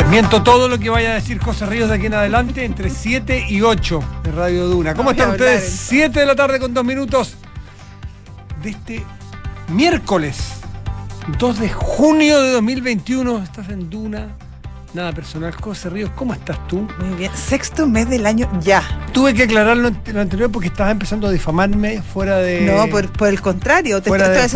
Miento todo lo que vaya a decir José Ríos de aquí en adelante, entre 7 y 8 de Radio Duna. ¿Cómo están ustedes? 7 de la tarde con 2 minutos de este miércoles 2 de junio de 2021. Estás en Duna. Nada personal. José Ríos, ¿cómo estás tú? Muy bien. 6º mes del año ya. Tuve que aclarar lo anterior porque estabas empezando a difamarme fuera de... No, por el contrario. Estoy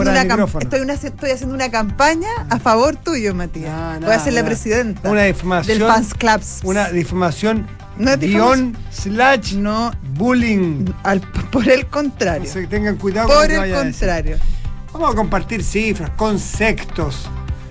haciendo una campaña a favor tuyo, Matías. Voy a ser la presidenta una difamación, del Fans Clubs. Una difamación no guión / no, bullying. Por el contrario. O sea, que tengan cuidado por con lo que el vaya contrario. Vamos a compartir cifras, conceptos.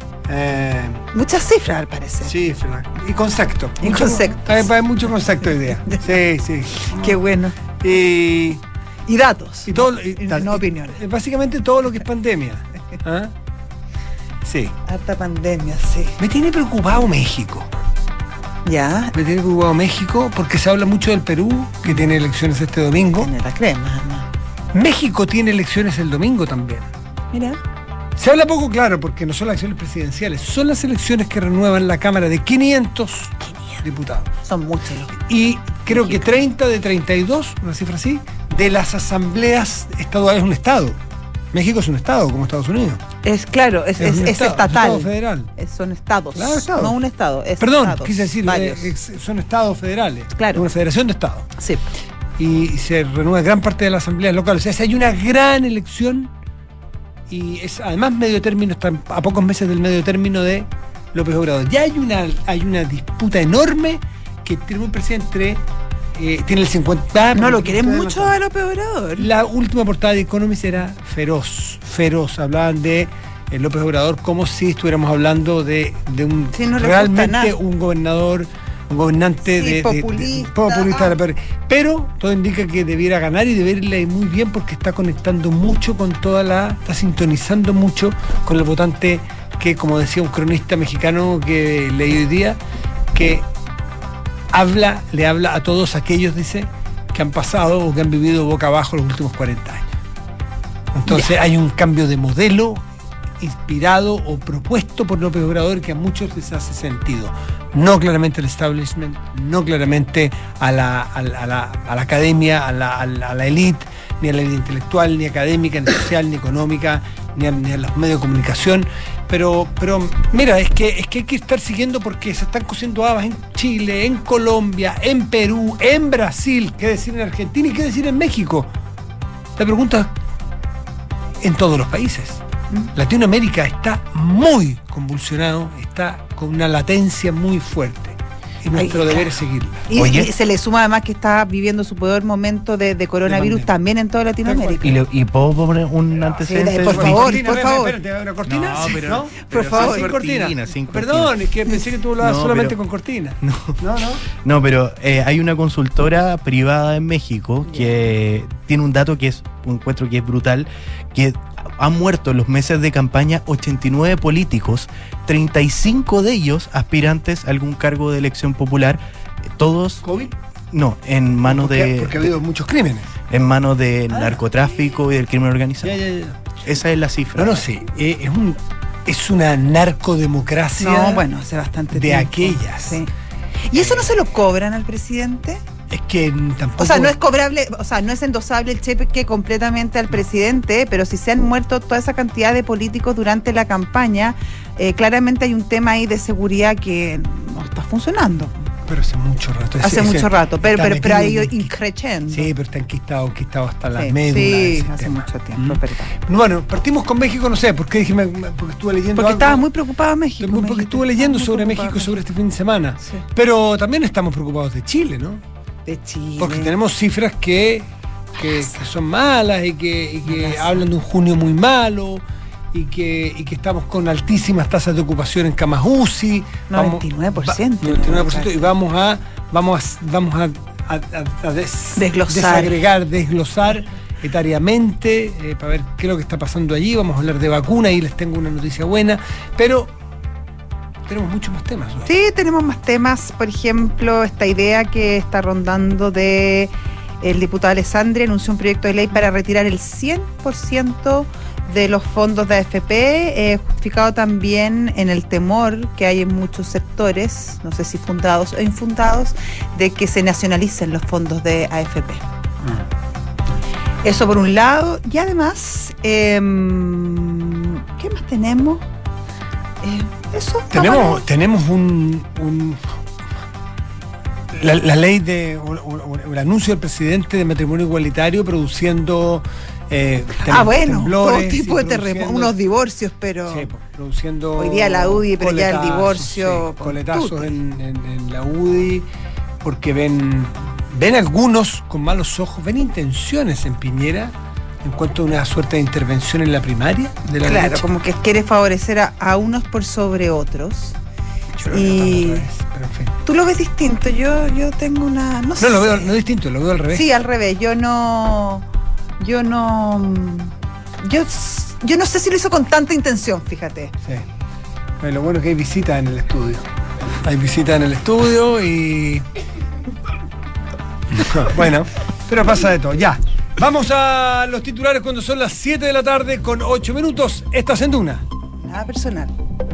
Muchas cifras, al parecer. Cifras y conceptos. Hay mucho concepto hoy día. Sí. Qué bueno. Y datos. Y todo, no opiniones. Básicamente todo lo que es pandemia. ¿Ah? Sí. Harta pandemia, sí. Me tiene preocupado México. Ya. Me tiene preocupado México porque se habla mucho del Perú, que tiene elecciones este domingo. Tiene la crema, ¿no? México tiene elecciones el domingo también. Mira. Se habla poco, claro, porque no son las elecciones presidenciales, son las elecciones que renuevan la Cámara de 500 diputados. Son muchos. Y creo que 30 de 32, una cifra así, de las asambleas estaduales es un estado. México es un estado, como Estados Unidos. Es claro, es estatal. Es estado federal. Son estados. Claro, estados. No un estado, es Perdón, estados, quise decir, son estados federales. Claro. Una federación de estados. Sí. Y se renueva gran parte de las asambleas locales. O sea, hay una gran elección. Y es además medio término, están a pocos meses del medio término de López Obrador. Ya hay una disputa enorme que tiene un presidente tiene el 50. No lo quieren mucho a López Obrador. La última portada de Economist era feroz. Hablaban de López Obrador como si estuviéramos hablando de un realmente un gobernante populista. Pero todo indica que debiera ganar y debería ir muy bien porque está conectando mucho con está sintonizando mucho con el votante que, como decía un cronista mexicano que leí hoy día, que le habla a todos aquellos, dice, que han pasado o que han vivido boca abajo los últimos 40 años. Entonces hay un cambio de modelo inspirado o propuesto por López Obrador que a muchos les hace sentido. No claramente al establishment, no claramente a la academia, a la élite, ni a la élite intelectual, ni académica, ni social, ni económica, ni a los medios de comunicación. Pero mira, es que hay que estar siguiendo porque se están cociendo habas en Chile, en Colombia, en Perú, en Brasil, qué decir en Argentina y qué decir en México. La pregunta en todos los países. Latinoamérica está muy convulsionado, está con una latencia muy fuerte. Y nuestro deber es seguirla. Y se le suma además que está viviendo su peor momento de coronavirus también en toda Latinoamérica. ¿Y puedo poner un antecedente? Por favor. Espérate, ¿una cortina? No, pero ¿no? Por favor. Sin cortina. Sin cortina. Perdón, es que pensé que tú lo hablabas solamente con cortina. No, pero hay una consultora privada en México que tiene un dato que encuentro que es brutal, que han muerto en los meses de campaña 89 políticos, 35 de ellos aspirantes a algún cargo de elección popular, todos... ¿COVID? No, en manos porque ha habido muchos crímenes. En manos del narcotráfico y del crimen organizado. Ya. Esa es la cifra. No sé, es una narcodemocracia hace bastante de tiempo. Aquellas. Sí. ¿Y eso no se lo cobran al presidente? Es que tampoco... O sea, no es cobrable, no es endosable el cheque completamente al presidente, pero si se han muerto toda esa cantidad de políticos durante la campaña, claramente hay un tema ahí de seguridad que no está funcionando. Pero hace mucho rato. Hace mucho rato, pero ha ido increciendo. Sí, pero está enquistado hasta las médulas. Sí, hace mucho tiempo, verdad. Bueno, partimos con México, no sé, porque estuve leyendo porque estaba muy preocupado México. Porque estuve leyendo sobre México sobre este fin de semana. Sí. Pero también estamos preocupados de Chile, ¿no? De Chile. Porque tenemos cifras que son malas y que hablan de un junio muy malo y que estamos con altísimas tasas de ocupación en camas UCI. 99%. 99% y vamos a desglosar etariamente para ver qué es lo que está pasando allí. Vamos a hablar de vacuna y les tengo una noticia buena, pero tenemos muchos más temas, ¿no? Sí, tenemos más temas. Por ejemplo, esta idea que está rondando de el diputado Alessandri anunció un proyecto de ley para retirar el 100% de los fondos de AFP, justificado también en el temor que hay en muchos sectores, no sé si fundados o infundados, de que se nacionalicen los fondos de AFP. Eso por un lado. Y además, ¿qué más tenemos? Eso. Tenemos la ley el anuncio del presidente de matrimonio igualitario produciendo todo tipo de terremotos, unos divorcios, pero sí, produciendo hoy día la UDI, pero ya el divorcio, sí, coletazos en la UDI, porque ven algunos con malos ojos, ven intenciones en Piñera en cuanto a una suerte de intervención en la primaria de la derecha. Como que quiere favorecer a unos por sobre otros. Yo lo veo pero en fin. Tú lo ves distinto, yo tengo una... No lo veo no distinto, lo veo al revés. Sí, al revés, yo no sé si lo hizo con tanta intención, fíjate. Sí. Lo bueno es que hay visitas en el estudio. Hay visitas en el estudio y... Bueno, pero pasa de todo. Ya. Vamos a los titulares cuando son las 7 de la tarde con 8 minutos. Estás en Duna. Nada personal.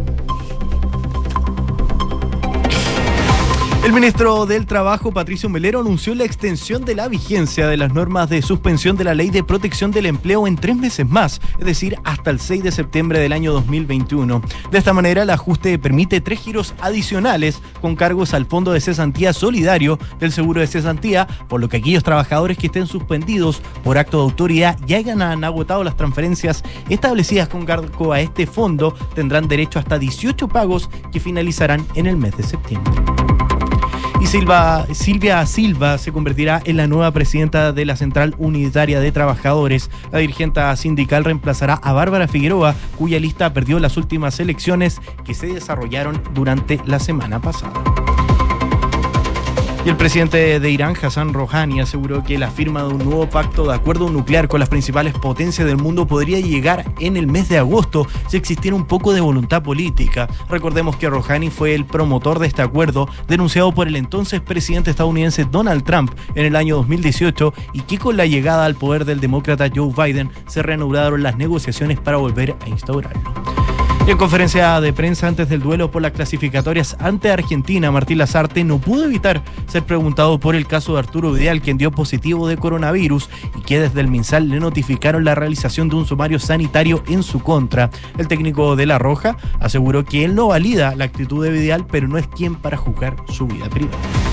El ministro del Trabajo, Patricio Melero, anunció la extensión de la vigencia de las normas de suspensión de la Ley de Protección del Empleo en 3 meses más, es decir, hasta el 6 de septiembre del año 2021. De esta manera, el ajuste permite 3 giros adicionales con cargos al Fondo de Cesantía Solidario del Seguro de Cesantía, por lo que aquellos trabajadores que estén suspendidos por acto de autoridad y hayan agotado las transferencias establecidas con cargo a este fondo tendrán derecho hasta 18 pagos que finalizarán en el mes de septiembre. Y Silvia Silva se convertirá en la nueva presidenta de la Central Unitaria de Trabajadores. La dirigente sindical reemplazará a Bárbara Figueroa, cuya lista perdió las últimas elecciones que se desarrollaron durante la semana pasada. Y el presidente de Irán, Hassan Rouhani, aseguró que la firma de un nuevo pacto de acuerdo nuclear con las principales potencias del mundo podría llegar en el mes de agosto si existiera un poco de voluntad política. Recordemos que Rouhani fue el promotor de este acuerdo, denunciado por el entonces presidente estadounidense Donald Trump en el año 2018, y que con la llegada al poder del demócrata Joe Biden se reanudaron las negociaciones para volver a instaurarlo. Y en conferencia de prensa antes del duelo por las clasificatorias ante Argentina, Martín Lazarte no pudo evitar ser preguntado por el caso de Arturo Vidal, quien dio positivo de coronavirus y que desde el MinSal le notificaron la realización de un sumario sanitario en su contra. El técnico de La Roja aseguró que él no valida la actitud de Vidal, pero no es quien para juzgar su vida privada.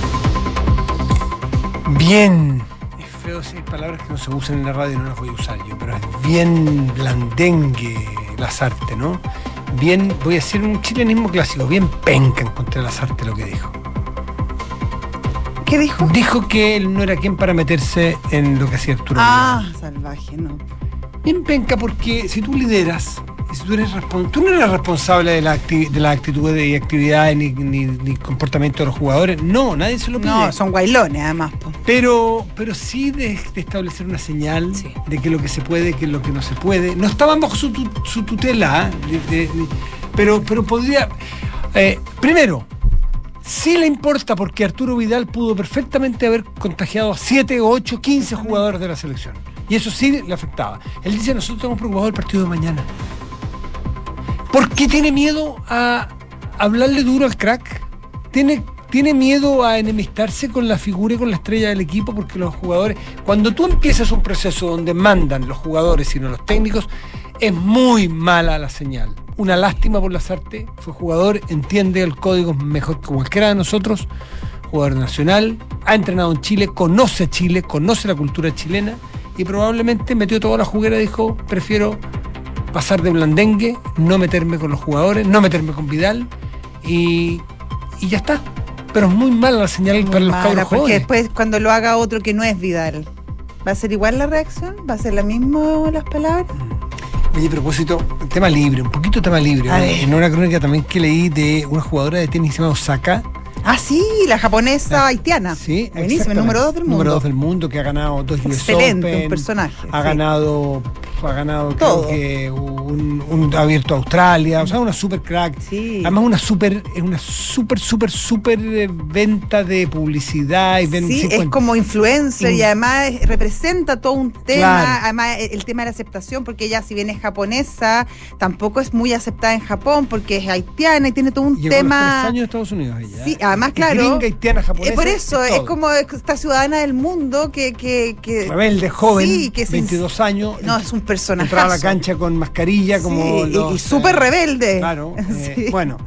Bien. Es feo decir palabras que no se usan en la radio y no las voy a usar yo, pero es bien blandengue Lazarte, ¿no? Bien, voy a decir un chilenismo clásico, bien penca en contra de Lazarte lo que dijo. ¿Qué dijo? Dijo que él no era quien para meterse en lo que hacía Arturo. Salvaje, no. Bien penca, porque si tú lideras, si tú no eres responsable de la actitud y actividad ni comportamiento de los jugadores. No, nadie se lo pide. No, son guaylones además. Pero sí de establecer una señal de que lo que se puede, que lo que no se puede. No estaban bajo su tutela, pero podría... primero, sí le importa, porque Arturo Vidal pudo perfectamente haber contagiado a 7, 8, 15 jugadores de la selección. Y eso sí le afectaba. Él dice, nosotros estamos preocupados del partido de mañana. ¿Por qué tiene miedo a hablarle duro al crack? ¿Tiene miedo a enemistarse con la figura y con la estrella del equipo? Porque los jugadores, cuando tú empiezas un proceso donde mandan los jugadores y no los técnicos, es muy mala la señal. Una lástima por Lazarte, fue jugador, entiende el código mejor que cualquiera de nosotros, jugador nacional, ha entrenado en Chile, conoce la cultura chilena y probablemente metió toda la juguera y dijo, prefiero pasar de blandengue, no meterme con los jugadores, no meterme con Vidal y ya está. Pero es muy mala la señal para los cabros jóvenes. Porque después cuando lo haga otro que no es Vidal, ¿va a ser igual la reacción? ¿Va a ser la misma las palabras? Oye, a propósito, tema libre, un poquito tema libre. En una crónica también que leí de una jugadora de tenis llamada Osaka. Ah, sí, la japonesa haitiana. Sí, buenísimo, número 2 del mundo. Número 2 del mundo, que ha ganado 2 US Open. Excelente, un personaje. Ha ganado ha ganado todo. Creo que un abierto a Australia, o sea, una super crack. Sí. Además es una super venta de publicidad y sí, es como influencer y además representa todo un tema, claro. Además el tema de la aceptación, porque ella, si bien es japonesa, tampoco es muy aceptada en Japón porque es haitiana y tiene todo un tema. A los 3 años de Estados Unidos ella. Sí, además, claro. Gringa, haitiana, japonesa. Por eso es como esta ciudadana del mundo que rebelde, joven, sí, que 22 años. No, es un personaje. Entraba a la cancha con mascarilla, como. Sí, y súper rebelde. Claro. Sí. Bueno,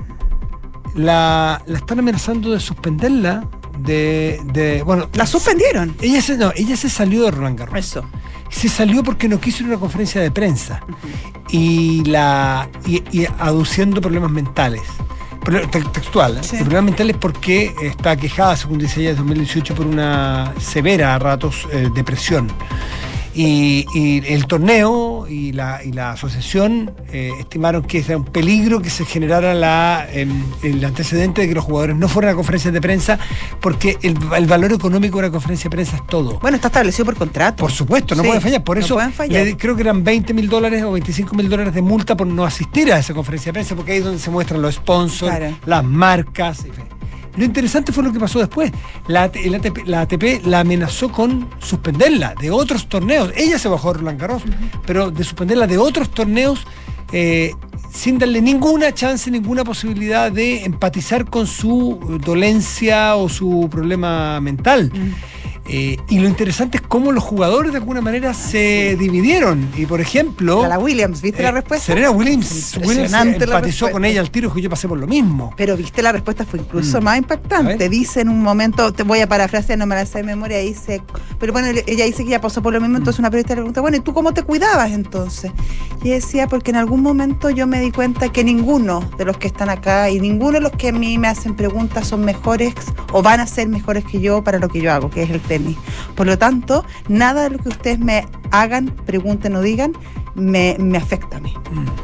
la están amenazando de suspenderla. Bueno, la suspendieron. Ella se salió de Roland Garros. Eso. Se salió porque no quiso ir a una conferencia de prensa. Y aduciendo problemas mentales. Textual, sí. Problemas mentales porque está quejada, según dice ella, en 2018 por una severa, a ratos, depresión. Y el torneo y la asociación estimaron que era un peligro que se generara el antecedente de que los jugadores no fueran a conferencias de prensa, porque el valor económico de una conferencia de prensa es todo. Bueno, está establecido por contrato. Por supuesto, no pueden fallar. Por eso creo que eran $20,000 o $25,000 de multa por no asistir a esa conferencia de prensa, porque ahí es donde se muestran los sponsors, claro, las marcas, en fin. Lo interesante fue lo que pasó después. La ATP la amenazó con suspenderla de otros torneos. Ella se bajó a Roland Garros, pero de suspenderla de otros torneos sin darle ninguna chance, ninguna posibilidad de empatizar con su dolencia o su problema mental. Y lo interesante es cómo los jugadores de alguna manera se dividieron. Y por ejemplo, la Williams, ¿viste la respuesta? Serena Williams empatizó con ella al tiro y dijo: yo pasé por lo mismo. Pero viste, la respuesta fue incluso más impactante. Dice en un momento, te voy a parafrasear, no me la sé de memoria, dice, pero bueno, ella dice que ella pasó por lo mismo. Entonces una periodista le pregunta: bueno, ¿y tú cómo te cuidabas entonces? Y decía: porque en algún momento yo me di cuenta que ninguno de los que están acá y ninguno de los que a mí me hacen preguntas son mejores o van a ser mejores que yo para lo que yo hago, que es el tenis. Por lo tanto, nada de lo que ustedes me hagan, pregunten o digan, me afecta a mí.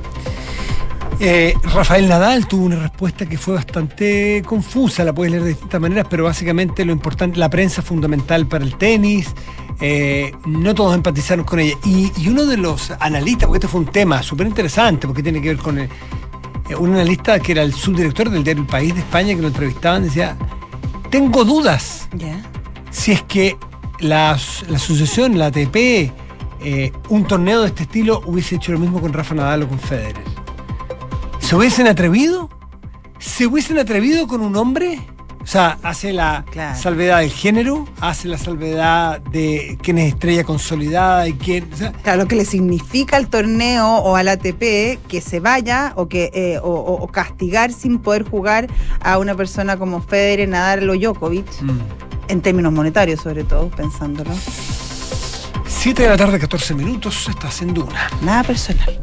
Rafael Nadal tuvo una respuesta que fue bastante confusa, la puedes leer de distintas maneras, pero básicamente lo importante, la prensa es fundamental para el tenis. No todos empatizaron con ella. Y uno de los analistas, porque este fue un tema súper interesante, porque tiene que ver con un analista que era el subdirector del diario El País de España, que lo entrevistaban, decía: tengo dudas si es que la asociación, la ATP, un torneo de este estilo hubiese hecho lo mismo con Rafa Nadal o con Federer. ¿Se hubiesen atrevido? ¿Se hubiesen atrevido con un hombre? O sea, hace la salvedad del género, hace la salvedad de quién es estrella consolidada y quién. O sea, claro, lo que le significa al torneo o al ATP que se vaya o castigar sin poder jugar a una persona como Federer, Nadal o Djokovic. En términos monetarios, sobre todo, pensándolo. 7 de la tarde, 14 minutos, está haciendo una. Nada personal.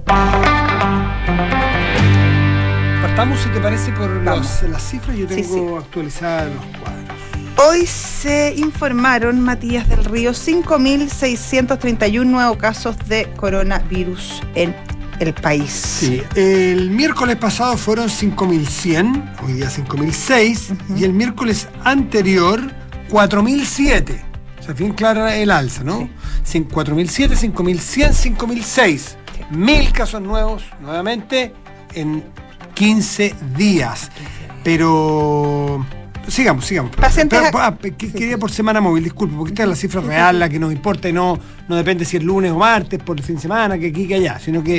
Partamos, si te parece, por las cifras. Yo tengo actualizadas los cuadros. Hoy se informaron, Matías del Río, 5.631 nuevos casos de coronavirus en el país. Sí, el miércoles pasado fueron 5.100, hoy día 5.006, y el miércoles anterior 4.007. O sea, bien clara el alza, ¿no? Sí. 4.007, 5.100, 5.006. 1.000 casos nuevos, nuevamente, en 15 días. Pero sigamos. Pacientes. ¿Qué día por semana móvil? Disculpe, porque esta es la cifra real, la que nos importa, y no depende si es lunes o martes, por el fin de semana, que aquí, que allá, sino que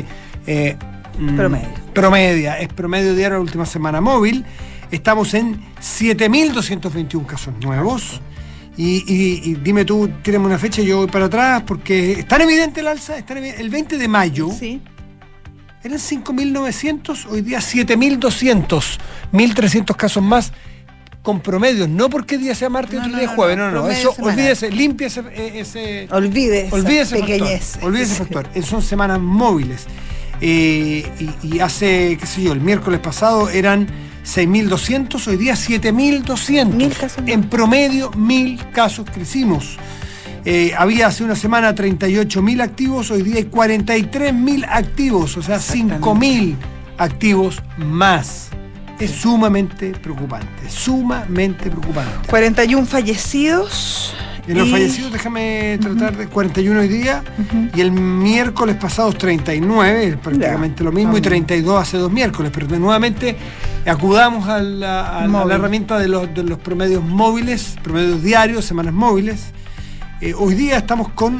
es promedio diario la última semana móvil. Estamos en 7.221 casos nuevos. Y dime tú, tírame una fecha, yo voy para atrás, porque es tan evidente el alza. El 20 de mayo eran 5.900, hoy día 7.200, 1.300 casos más con promedios, no porque día sea martes y otro día jueves, no, eso olvídese, limpia ese olvídese pequeñez. Olvídese factor. Son semanas móviles. Y hace, qué sé yo, el miércoles pasado eran 6.200, hoy día 7.200. En promedio, 1.000 casos crecimos. Había hace una semana 38.000 activos, hoy día hay 43.000 activos, o sea, 5.000 activos más. Es sumamente preocupante. 41 fallecidos En los fallecidos, déjame tratar de 41 hoy día, y el miércoles pasados 39, prácticamente lo mismo, y 32 hace 2 miércoles, pero nuevamente acudamos a la herramienta de los promedios móviles, promedios diarios, semanas móviles. Hoy día estamos con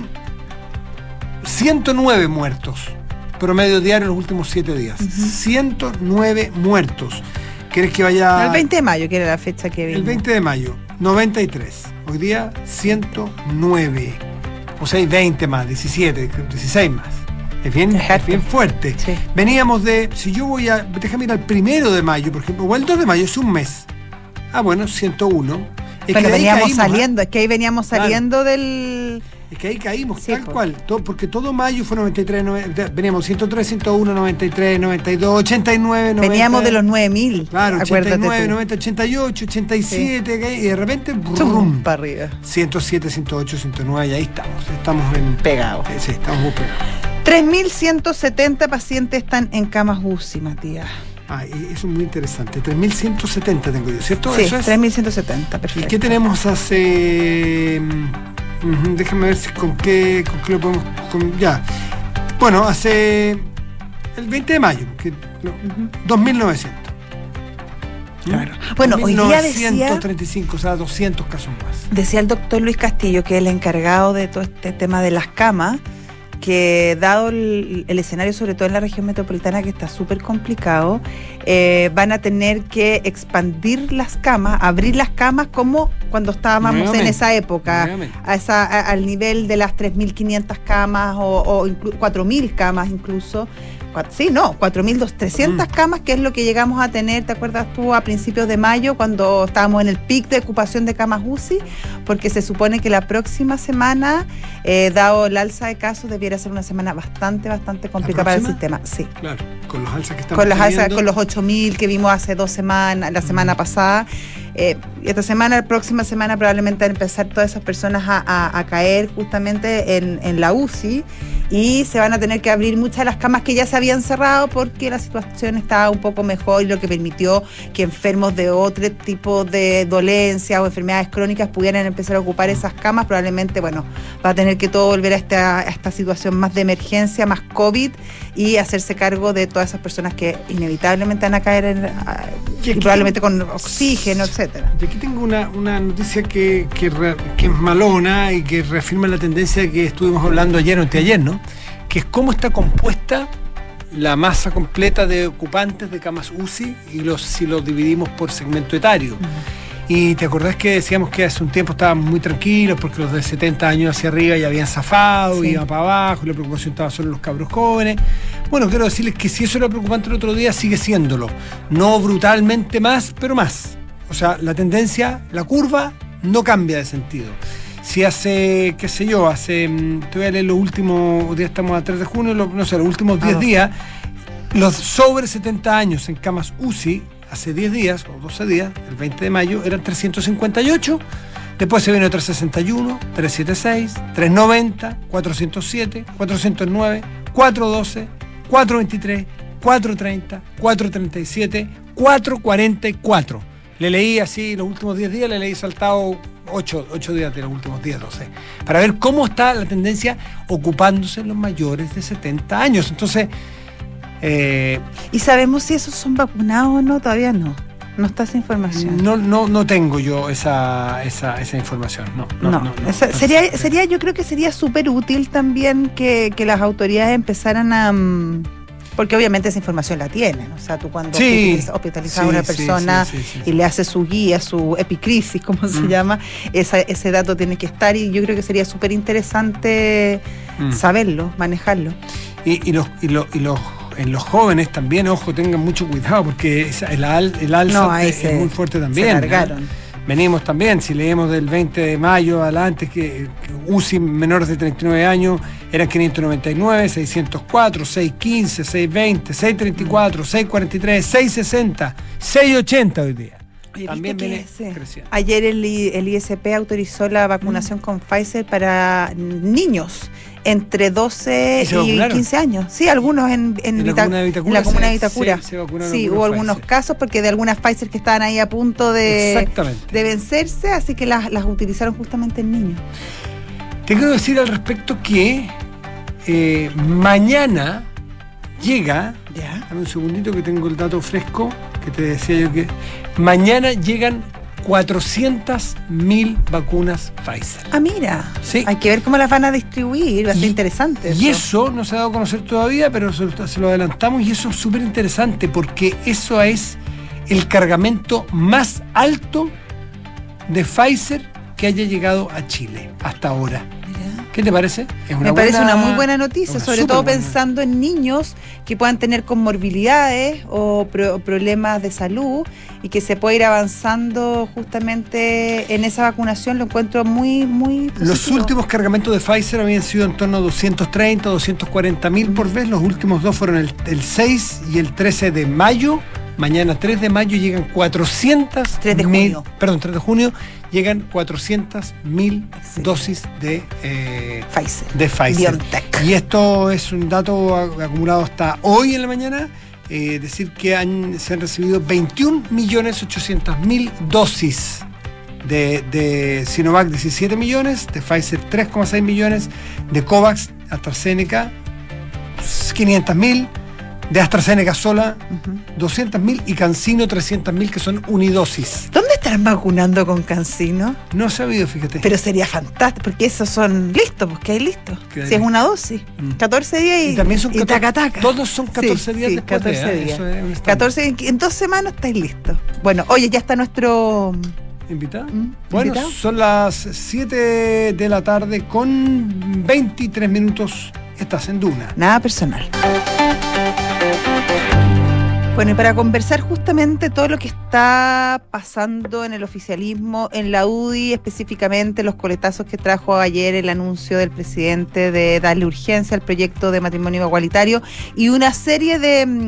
109 muertos, promedio diario en los últimos 7 días. 109 muertos. ¿Quieres que vaya...? El 20 de mayo, que era la fecha que vimos. El 20 de mayo, 93. Hoy día 109, o sea, hay 20 más, 17, 16 más. Es bien fuerte. Sí. Veníamos de, si yo voy a, déjame ir al 1 de mayo, por ejemplo, o el 2 de mayo, es un mes. Bueno, 101. Pero veníamos saliendo, es que ahí veníamos saliendo del... Es que ahí caímos, sí, tal cual, porque todo mayo fue 93, veníamos 103, 101, 93, 92, 89, 90. Veníamos de los 9000. Claro, 89, 90, 88, 87, sí. Y de repente, brum, para arriba. 107, 108, 109, y ahí estamos pegados. Sí, estamos muy pegados. 3.170 pacientes están en camas UCI, Matías. Eso es muy interesante. 3.170 tengo yo, ¿cierto? Sí, eso es 3.170, perfecto. ¿Y qué tenemos hace...? Déjame ver si con qué lo podemos... ya. Bueno, hace el 20 de mayo, 2.900. Claro. Bueno, hoy día decía... 135, o sea, 200 casos más. Decía el doctor Luis Castillo, que es el encargado de todo este tema de las camas, que dado el escenario, sobre todo en la región metropolitana, que está súper complicado, van a tener que expandir las camas, abrir las camas como cuando estábamos en esa época, al nivel de las 3.500 camas o 4.000 camas incluso. 4.300 camas, que es lo que llegamos a tener, ¿te acuerdas tú? A principios de mayo, cuando estábamos en el pic de ocupación de camas UCI, porque se supone que la próxima semana, dado el alza de casos, debiera ser una semana bastante complicada para el sistema. Sí. Claro, con los alzas que estamos teniendo. Con los 8.000 que vimos hace 2 semanas, la semana pasada. La próxima semana probablemente van a empezar todas esas personas a caer justamente en la UCI, y se van a tener que abrir muchas de las camas que ya se habían cerrado porque la situación estaba un poco mejor, y lo que permitió que enfermos de otro tipo de dolencias o enfermedades crónicas pudieran empezar a ocupar esas camas. Probablemente, va a tener que todo volver a esta situación más de emergencia, más COVID, y hacerse cargo de todas esas personas que inevitablemente van a caer y probablemente con oxígeno, etcétera. Y aquí tengo una noticia que es malona y que reafirma la tendencia que estuvimos hablando ayer o anteayer, ¿no? Que es cómo está compuesta la masa completa de ocupantes de camas UCI si los dividimos por segmento etario. Y te acordás que decíamos que hace un tiempo estaban muy tranquilos porque los de 70 años hacia arriba ya habían zafado, iban para abajo, y la preocupación estaba solo en los cabros jóvenes. Bueno, quiero decirles que si eso era preocupante el otro día, sigue siéndolo. No brutalmente más, pero más. O sea, la tendencia, la curva, no cambia de sentido. Si hace, qué sé yo, te voy a leer los últimos días, estamos a 3 de junio, los últimos 10 días, los sobre 70 años en camas UCI, hace 10 días o 12 días, el 20 de mayo, eran 358, después se vino 361, 376, 390, 407, 409, 412, 423, 430, 437, 444. Le leí así los últimos 10 días, le leí saltado 8 días de los últimos 10, 12, para ver cómo está la tendencia ocupándose los mayores de 70 años. Entonces... ¿Y sabemos si esos son vacunados o no? Todavía no está esa información. No tengo yo esa información. No. Sería, yo creo que sería súper útil también que las autoridades empezaran a... Porque obviamente esa información la tienen. O sea, tú cuando hospitalizas a una persona y le haces su guía, su epicrisis, como se llama, ese dato tiene que estar, y yo creo que sería súper interesante saberlo, manejarlo. Y en los jóvenes también, ojo, tengan mucho cuidado, porque el alza es muy fuerte también. Se largaron. Venimos también, si leemos del 20 de mayo adelante, que UCI menores de 39 años eran 599, 604, 615, 620, 634, 643, 660, 680 hoy día. También viene creciendo. Ayer el ISP autorizó la vacunación con Pfizer para niños entre 12 y 15 años. Sí, algunos en la comuna de Vitacura. Sí, hubo algunos casos porque de algunas Pfizer que estaban ahí a punto de vencerse, así que las utilizaron justamente en niños. Te quiero decir al respecto que mañana llega, dame un segundito que tengo el dato fresco, que te decía yo que mañana llegan 400.000 vacunas Pfizer. Ah, mira. Sí. Hay que ver cómo las van a distribuir, va a ser interesante. Y eso no se ha dado a conocer todavía, pero se lo adelantamos y eso es súper interesante porque eso es el cargamento más alto de Pfizer que haya llegado a Chile hasta ahora. ¿Qué te parece? Me parece una muy buena noticia, sobre todo pensando en niños que puedan tener comorbilidades o problemas de salud y que se pueda ir avanzando justamente en esa vacunación. Lo encuentro muy, muy positivo. Los últimos cargamentos de Pfizer habían sido en torno a 230, 240.000 por vez. Los últimos dos fueron el 6 y el 13 de mayo. Mañana 3 de mayo llegan 3 de junio llegan 400.000 dosis de Pfizer. BioNTech. Y esto es un dato acumulado hasta hoy en la mañana. Decir que se han recibido 21.800.000 dosis de Sinovac, 17 millones, de Pfizer 3,6 millones, de COVAX, AstraZeneca 500.000, de AstraZeneca sola 200.000 y CanSino 300.000 que son unidosis. ¿Dónde estarán vacunando con CanSino? No he sabido, fíjate. Pero sería fantástico, porque esos son listos, pues que hay listos. Si es una dosis, 14 días y también son taca-taca. Todos son 14 días después 14 días. Eso es 14, en 2 semanas estáis listos. Bueno, oye, ya está nuestro... ¿Invitado? Bueno, ¿invitado? Son las 7 de la tarde con 23 minutos. Estás en Duna. Nada personal. Bueno, y para conversar justamente todo lo que está pasando en el oficialismo, en la UDI específicamente, los coletazos que trajo ayer el anuncio del presidente de darle urgencia al proyecto de matrimonio igualitario y una serie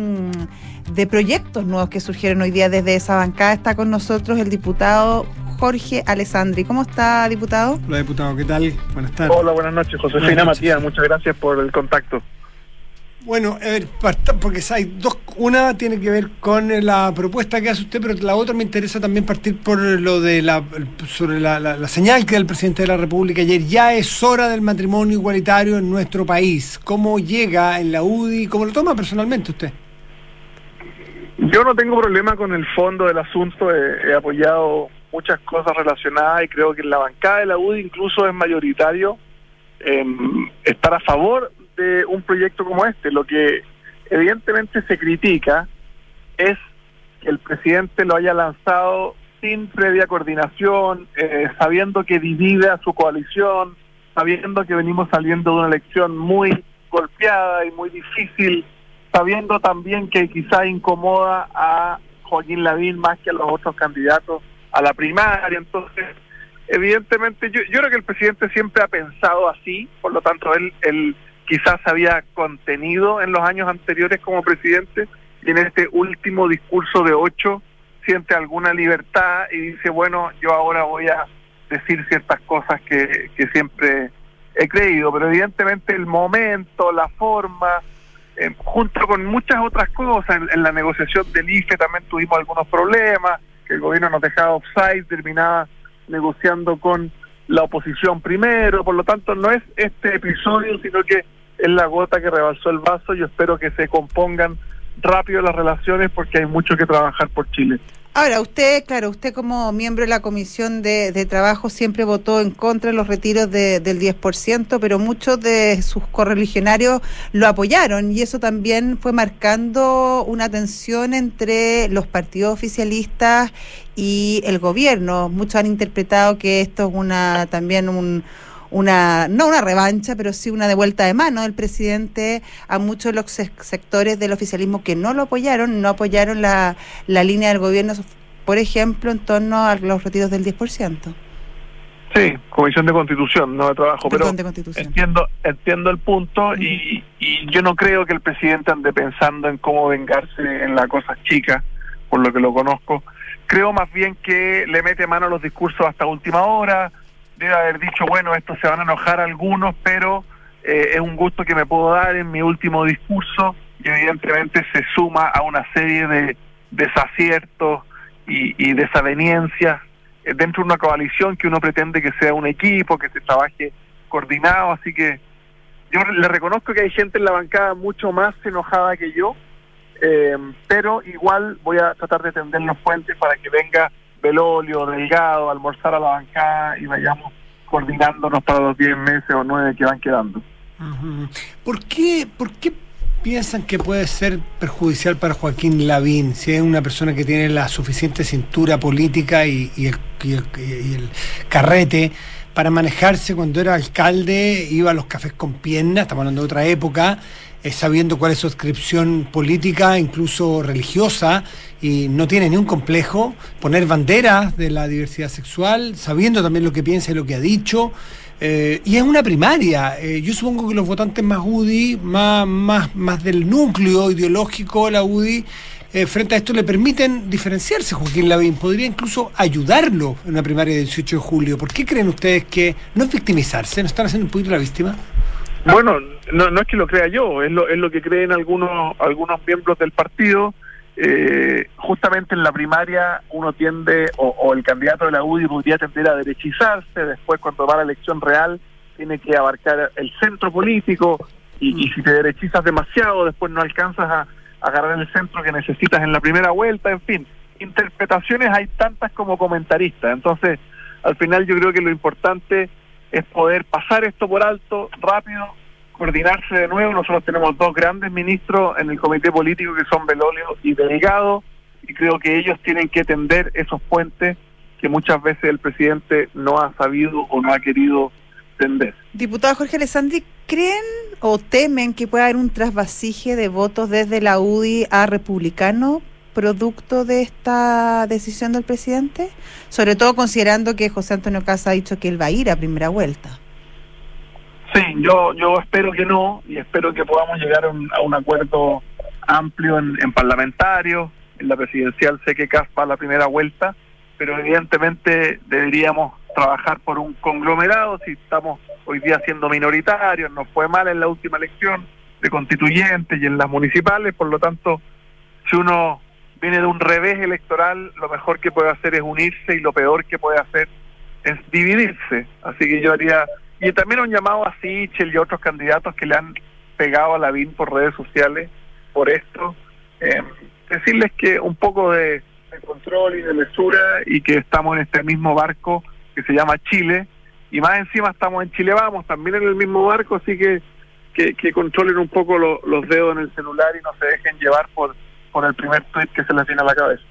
de proyectos nuevos que surgieron hoy día desde esa bancada, está con nosotros el diputado Jorge Alessandri. ¿Cómo está, diputado? Hola, diputado, ¿qué tal? Buenas tardes. Hola, buenas noches, Josefina Matías, muchas gracias por el contacto. Bueno, a ver, porque hay dos. Una tiene que ver con la propuesta que hace usted, pero la otra me interesa también partir por lo de sobre la señal que da el presidente de la República ayer. Ya es hora del matrimonio igualitario en nuestro país. ¿Cómo llega en la UDI? ¿Cómo lo toma personalmente usted? Yo no tengo problema con el fondo del asunto. He apoyado muchas cosas relacionadas y creo que en la bancada de la UDI incluso es mayoritario estar a favor de un proyecto como este. Lo que evidentemente se critica es que el presidente lo haya lanzado sin previa coordinación, sabiendo que divide a su coalición, sabiendo que venimos saliendo de una elección muy golpeada y muy difícil, sabiendo también que quizá incomoda a Joaquín Lavín más que a los otros candidatos a la primaria. Entonces, evidentemente, yo creo que el presidente siempre ha pensado así, por lo tanto, él quizás había contenido en los años anteriores como presidente, y en este último discurso de 8 siente alguna libertad y dice, bueno, yo ahora voy a decir ciertas cosas que siempre he creído, pero evidentemente el momento, la forma, junto con muchas otras cosas, en la negociación del IFE también tuvimos algunos problemas, que el gobierno nos dejaba offside, terminaba negociando con la oposición primero, por lo tanto no es este episodio, sino que es la gota que rebalsó el vaso. Yo espero que se compongan rápido las relaciones porque hay mucho que trabajar por Chile. Ahora, usted como miembro de la Comisión de Trabajo siempre votó en contra de los retiros del 10%, pero muchos de sus correligionarios lo apoyaron y eso también fue marcando una tensión entre los partidos oficialistas y el gobierno. Muchos han interpretado que esto es no una revancha, pero sí una devuelta de mano del presidente a muchos de los sectores del oficialismo que no apoyaron la línea del gobierno, por ejemplo, en torno a los retiros del 10%. Sí, Comisión de Constitución, no de Trabajo, pero entiendo el punto y yo no creo que el presidente ande pensando en cómo vengarse en las cosas chicas, por lo que lo conozco. Creo más bien que le mete mano a los discursos hasta última hora. Debe haber dicho, bueno, esto se van a enojar algunos, pero es un gusto que me puedo dar en mi último discurso y evidentemente se suma a una serie de desaciertos y desavenencias dentro de una coalición que uno pretende que sea un equipo, que se trabaje coordinado, así que yo le reconozco que hay gente en la bancada mucho más enojada que yo, pero igual voy a tratar de tender los puentes para que venga Belolio, Delgado, a almorzar a la bancada y vayamos coordinándonos para los 10 meses o 9 que van quedando. ¿Por qué piensan que puede ser perjudicial para Joaquín Lavín, si es una persona que tiene la suficiente cintura política y el carrete para manejarse? Cuando era alcalde iba a los cafés con piernas, estamos hablando de otra época, sabiendo cuál es su adscripción política, incluso religiosa, y no tiene ni un complejo, poner banderas de la diversidad sexual, sabiendo también lo que piensa y lo que ha dicho, y es una primaria. Yo supongo que los votantes más UDI, más del núcleo ideológico de la UDI, frente a esto le permiten diferenciarse. Joaquín Lavín podría incluso ayudarlo en una primaria del 18 de julio. ¿Por qué creen ustedes que no es victimizarse? ¿No están haciendo un poquito la víctima? Bueno, no es que lo crea yo, es lo que creen algunos miembros del partido. Justamente en la primaria uno tiende, o el candidato de la UDI podría tender a derechizarse, después cuando va a la elección real tiene que abarcar el centro político, y si te derechizas demasiado después no alcanzas a agarrar el centro que necesitas en la primera vuelta. En fin, interpretaciones hay tantas como comentaristas. Entonces al final yo creo que lo importante es poder pasar esto por alto rápido, coordinarse de nuevo. Nosotros tenemos 2 grandes ministros en el comité político que son Belolio y Delgado, y creo que ellos tienen que tender esos puentes que muchas veces el presidente no ha sabido o no ha querido tender. Diputado Jorge Alessandri, ¿creen o temen que pueda haber un trasvasije de votos desde la UDI a republicano producto de esta decisión del presidente? Sobre todo considerando que José Antonio Kast ha dicho que él va a ir a primera vuelta. Sí, yo espero que no, y espero que podamos llegar a un acuerdo amplio en parlamentarios. En la presidencial sé que Kast va a la primera vuelta, pero evidentemente deberíamos trabajar por un conglomerado. Si estamos hoy día siendo minoritarios, nos fue mal en la última elección de constituyentes y en las municipales, por lo tanto, si uno viene de un revés electoral, lo mejor que puede hacer es unirse, y lo peor que puede hacer es dividirse. Así que yo haría, y también un llamado a Sichel y a otros candidatos que le han pegado a Lavín por redes sociales por esto, decirles que un poco de control y de mesura, y que estamos en este mismo barco que se llama Chile, y más encima estamos en Chile Vamos, también en el mismo barco, así que controlen un poco los dedos en el celular y no se dejen llevar por el primer tuit que se les viene a la cabeza.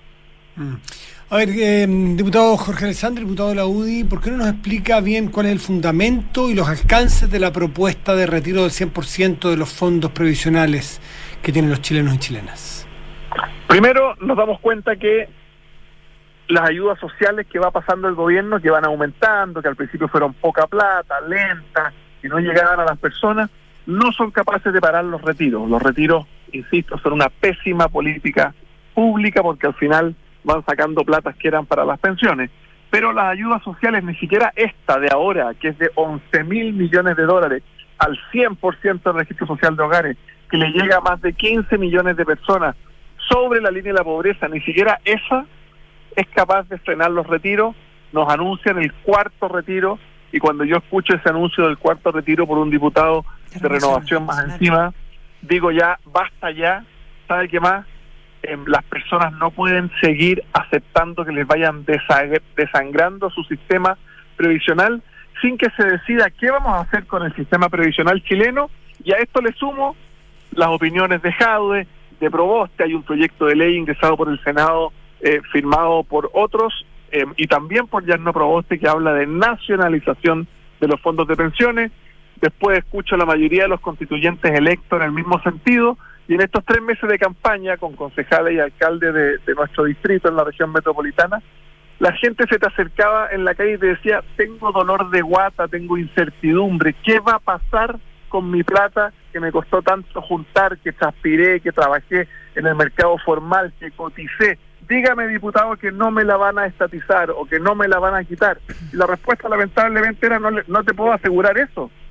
A ver, diputado Jorge Alessandri, diputado de la UDI, ¿por qué no nos explica bien cuál es el fundamento y los alcances de la propuesta de retiro del 100% de los fondos previsionales que tienen los chilenos y chilenas? Primero, nos damos cuenta que las ayudas sociales que va pasando el gobierno, que van aumentando, que al principio fueron poca plata, lenta, y no llegaban a las personas, no son capaces de parar los retiros. Los retiros, insisto, son una pésima política pública, porque al final van sacando platas que eran para las pensiones. Pero las ayudas sociales, ni siquiera esta de ahora, que es de 11.000 millones de dólares al 100% del registro social de hogares, que le llega a más de 15 millones de personas sobre la línea de la pobreza, ni siquiera esa es capaz de frenar los retiros. Nos anuncian el 4º retiro, y cuando yo escucho ese anuncio del 4º retiro por un diputado de Renovación más encima, digo ya, basta ya. ¿Sabe qué más? Las personas no pueden seguir aceptando que les vayan desangrando su sistema previsional sin que se decida qué vamos a hacer con el sistema previsional chileno. Y a esto le sumo las opiniones de Jadwe, de Proboste. Hay un proyecto de ley ingresado por el Senado, firmado por otros, y también por Yarno Proboste, que habla de nacionalización de los fondos de pensiones. Después escucho a la mayoría de los constituyentes electos en el mismo sentido, y en estos 3 meses de campaña con concejales y alcaldes de nuestro distrito en la región metropolitana, la gente se te acercaba en la calle y te decía: tengo dolor de guata, tengo incertidumbre, ¿qué va a pasar con mi plata que me costó tanto juntar, que transpiré, que trabajé en el mercado formal, que coticé? Dígame, diputado, que no me la van a estatizar o que no me la van a quitar. Y la respuesta lamentablemente era: no te puedo asegurar eso.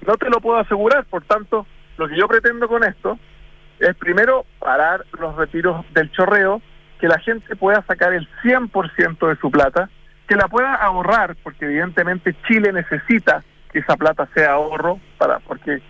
No te lo puedo asegurar. Por tanto, lo que yo pretendo con esto es primero parar los retiros del chorreo, que la gente pueda sacar el 100% de su plata, que la pueda ahorrar, porque evidentemente Chile necesita que esa plata sea ahorro para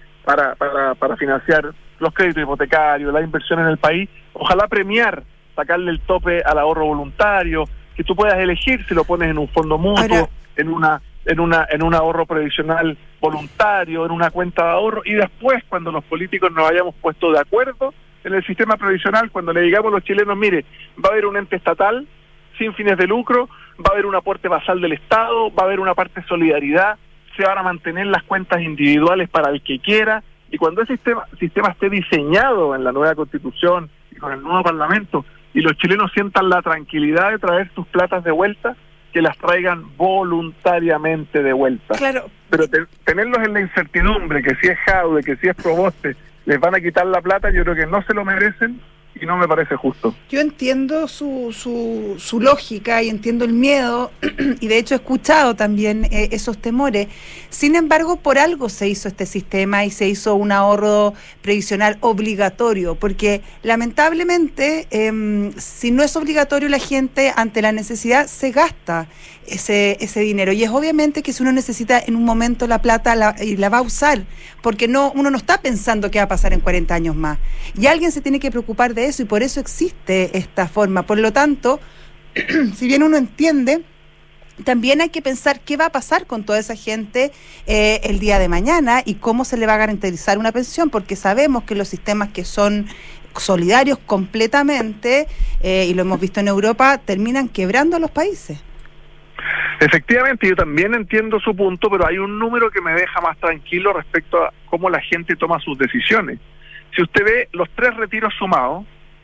financiar los créditos hipotecarios, la inversión en el país. Ojalá premiar, sacarle el tope al ahorro voluntario, que tú puedas elegir si lo pones en un fondo mutuo, en un ahorro previsional voluntario, en una cuenta de ahorro, y después, cuando los políticos nos hayamos puesto de acuerdo en el sistema previsional, cuando le digamos a los chilenos, mire, va a haber un ente estatal sin fines de lucro, va a haber un aporte basal del Estado, va a haber una parte de solidaridad, se van a mantener las cuentas individuales para el que quiera, y cuando ese sistema esté diseñado en la nueva Constitución y con el nuevo Parlamento, y los chilenos sientan la tranquilidad de traer sus platas de vuelta, que las traigan voluntariamente de vuelta. Claro. Pero tenerlos en la incertidumbre, que si es Jaude, que si es Proboste, les van a quitar la plata, yo creo que no se lo merecen y no me parece justo. Yo entiendo su lógica y entiendo el miedo y de hecho he escuchado también esos temores. Sin embargo, por algo se hizo este sistema y se hizo un ahorro previsional obligatorio, porque lamentablemente si no es obligatorio, la gente ante la necesidad se gasta ese dinero, y es obviamente que si uno necesita en un momento la plata la va a usar, porque uno no está pensando qué va a pasar en 40 años más, y alguien se tiene que preocupar de eso, y por eso existe esta forma. Por lo tanto, si bien uno entiende, también hay que pensar qué va a pasar con toda esa gente el día de mañana y cómo se le va a garantizar una pensión, porque sabemos que los sistemas que son solidarios completamente, y lo hemos visto en Europa, terminan quebrando a los países. Efectivamente, yo también entiendo su punto, pero hay un número que me deja más tranquilo respecto a cómo la gente toma sus decisiones. Si usted ve los 3 retiros sumados,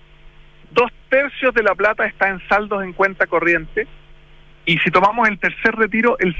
2/3 de la plata está en saldos en cuenta corriente, y si tomamos el tercer retiro, el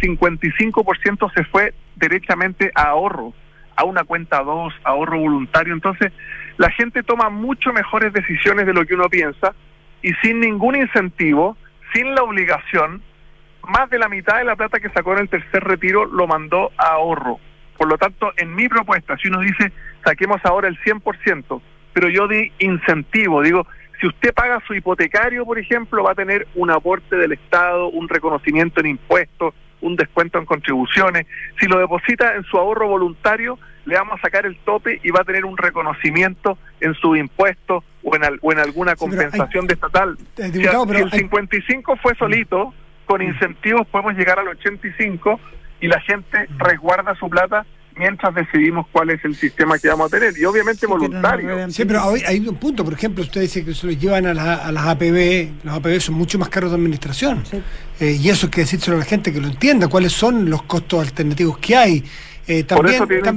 55% se fue derechamente a ahorro, a una cuenta 2, ahorro voluntario. Entonces, la gente toma mucho mejores decisiones de lo que uno piensa, y sin ningún incentivo, sin la obligación. Más de la mitad de la plata que sacó en el tercer retiro lo mandó a ahorro. Por lo tanto, en mi propuesta, si uno dice, saquemos ahora el 100%, pero yo di incentivo, digo, si usted paga su hipotecario, por ejemplo, va a tener un aporte del Estado, un reconocimiento en impuestos, un descuento en contribuciones. Si lo deposita en su ahorro voluntario, le vamos a sacar el tope y va a tener un reconocimiento en su impuesto o en alguna compensación de estatal. Diputado, si el 55 fue solito, con incentivos podemos llegar al 85 y la gente resguarda su plata mientras decidimos cuál es el sistema que vamos a tener, y obviamente voluntario. Sí, pero hay un punto, por ejemplo, usted dice que se los llevan a las APB, los APB son mucho más caros de administración, sí. Y eso hay que decírselo a la gente que lo entienda, cuáles son los costos alternativos que hay. También, por eso tienen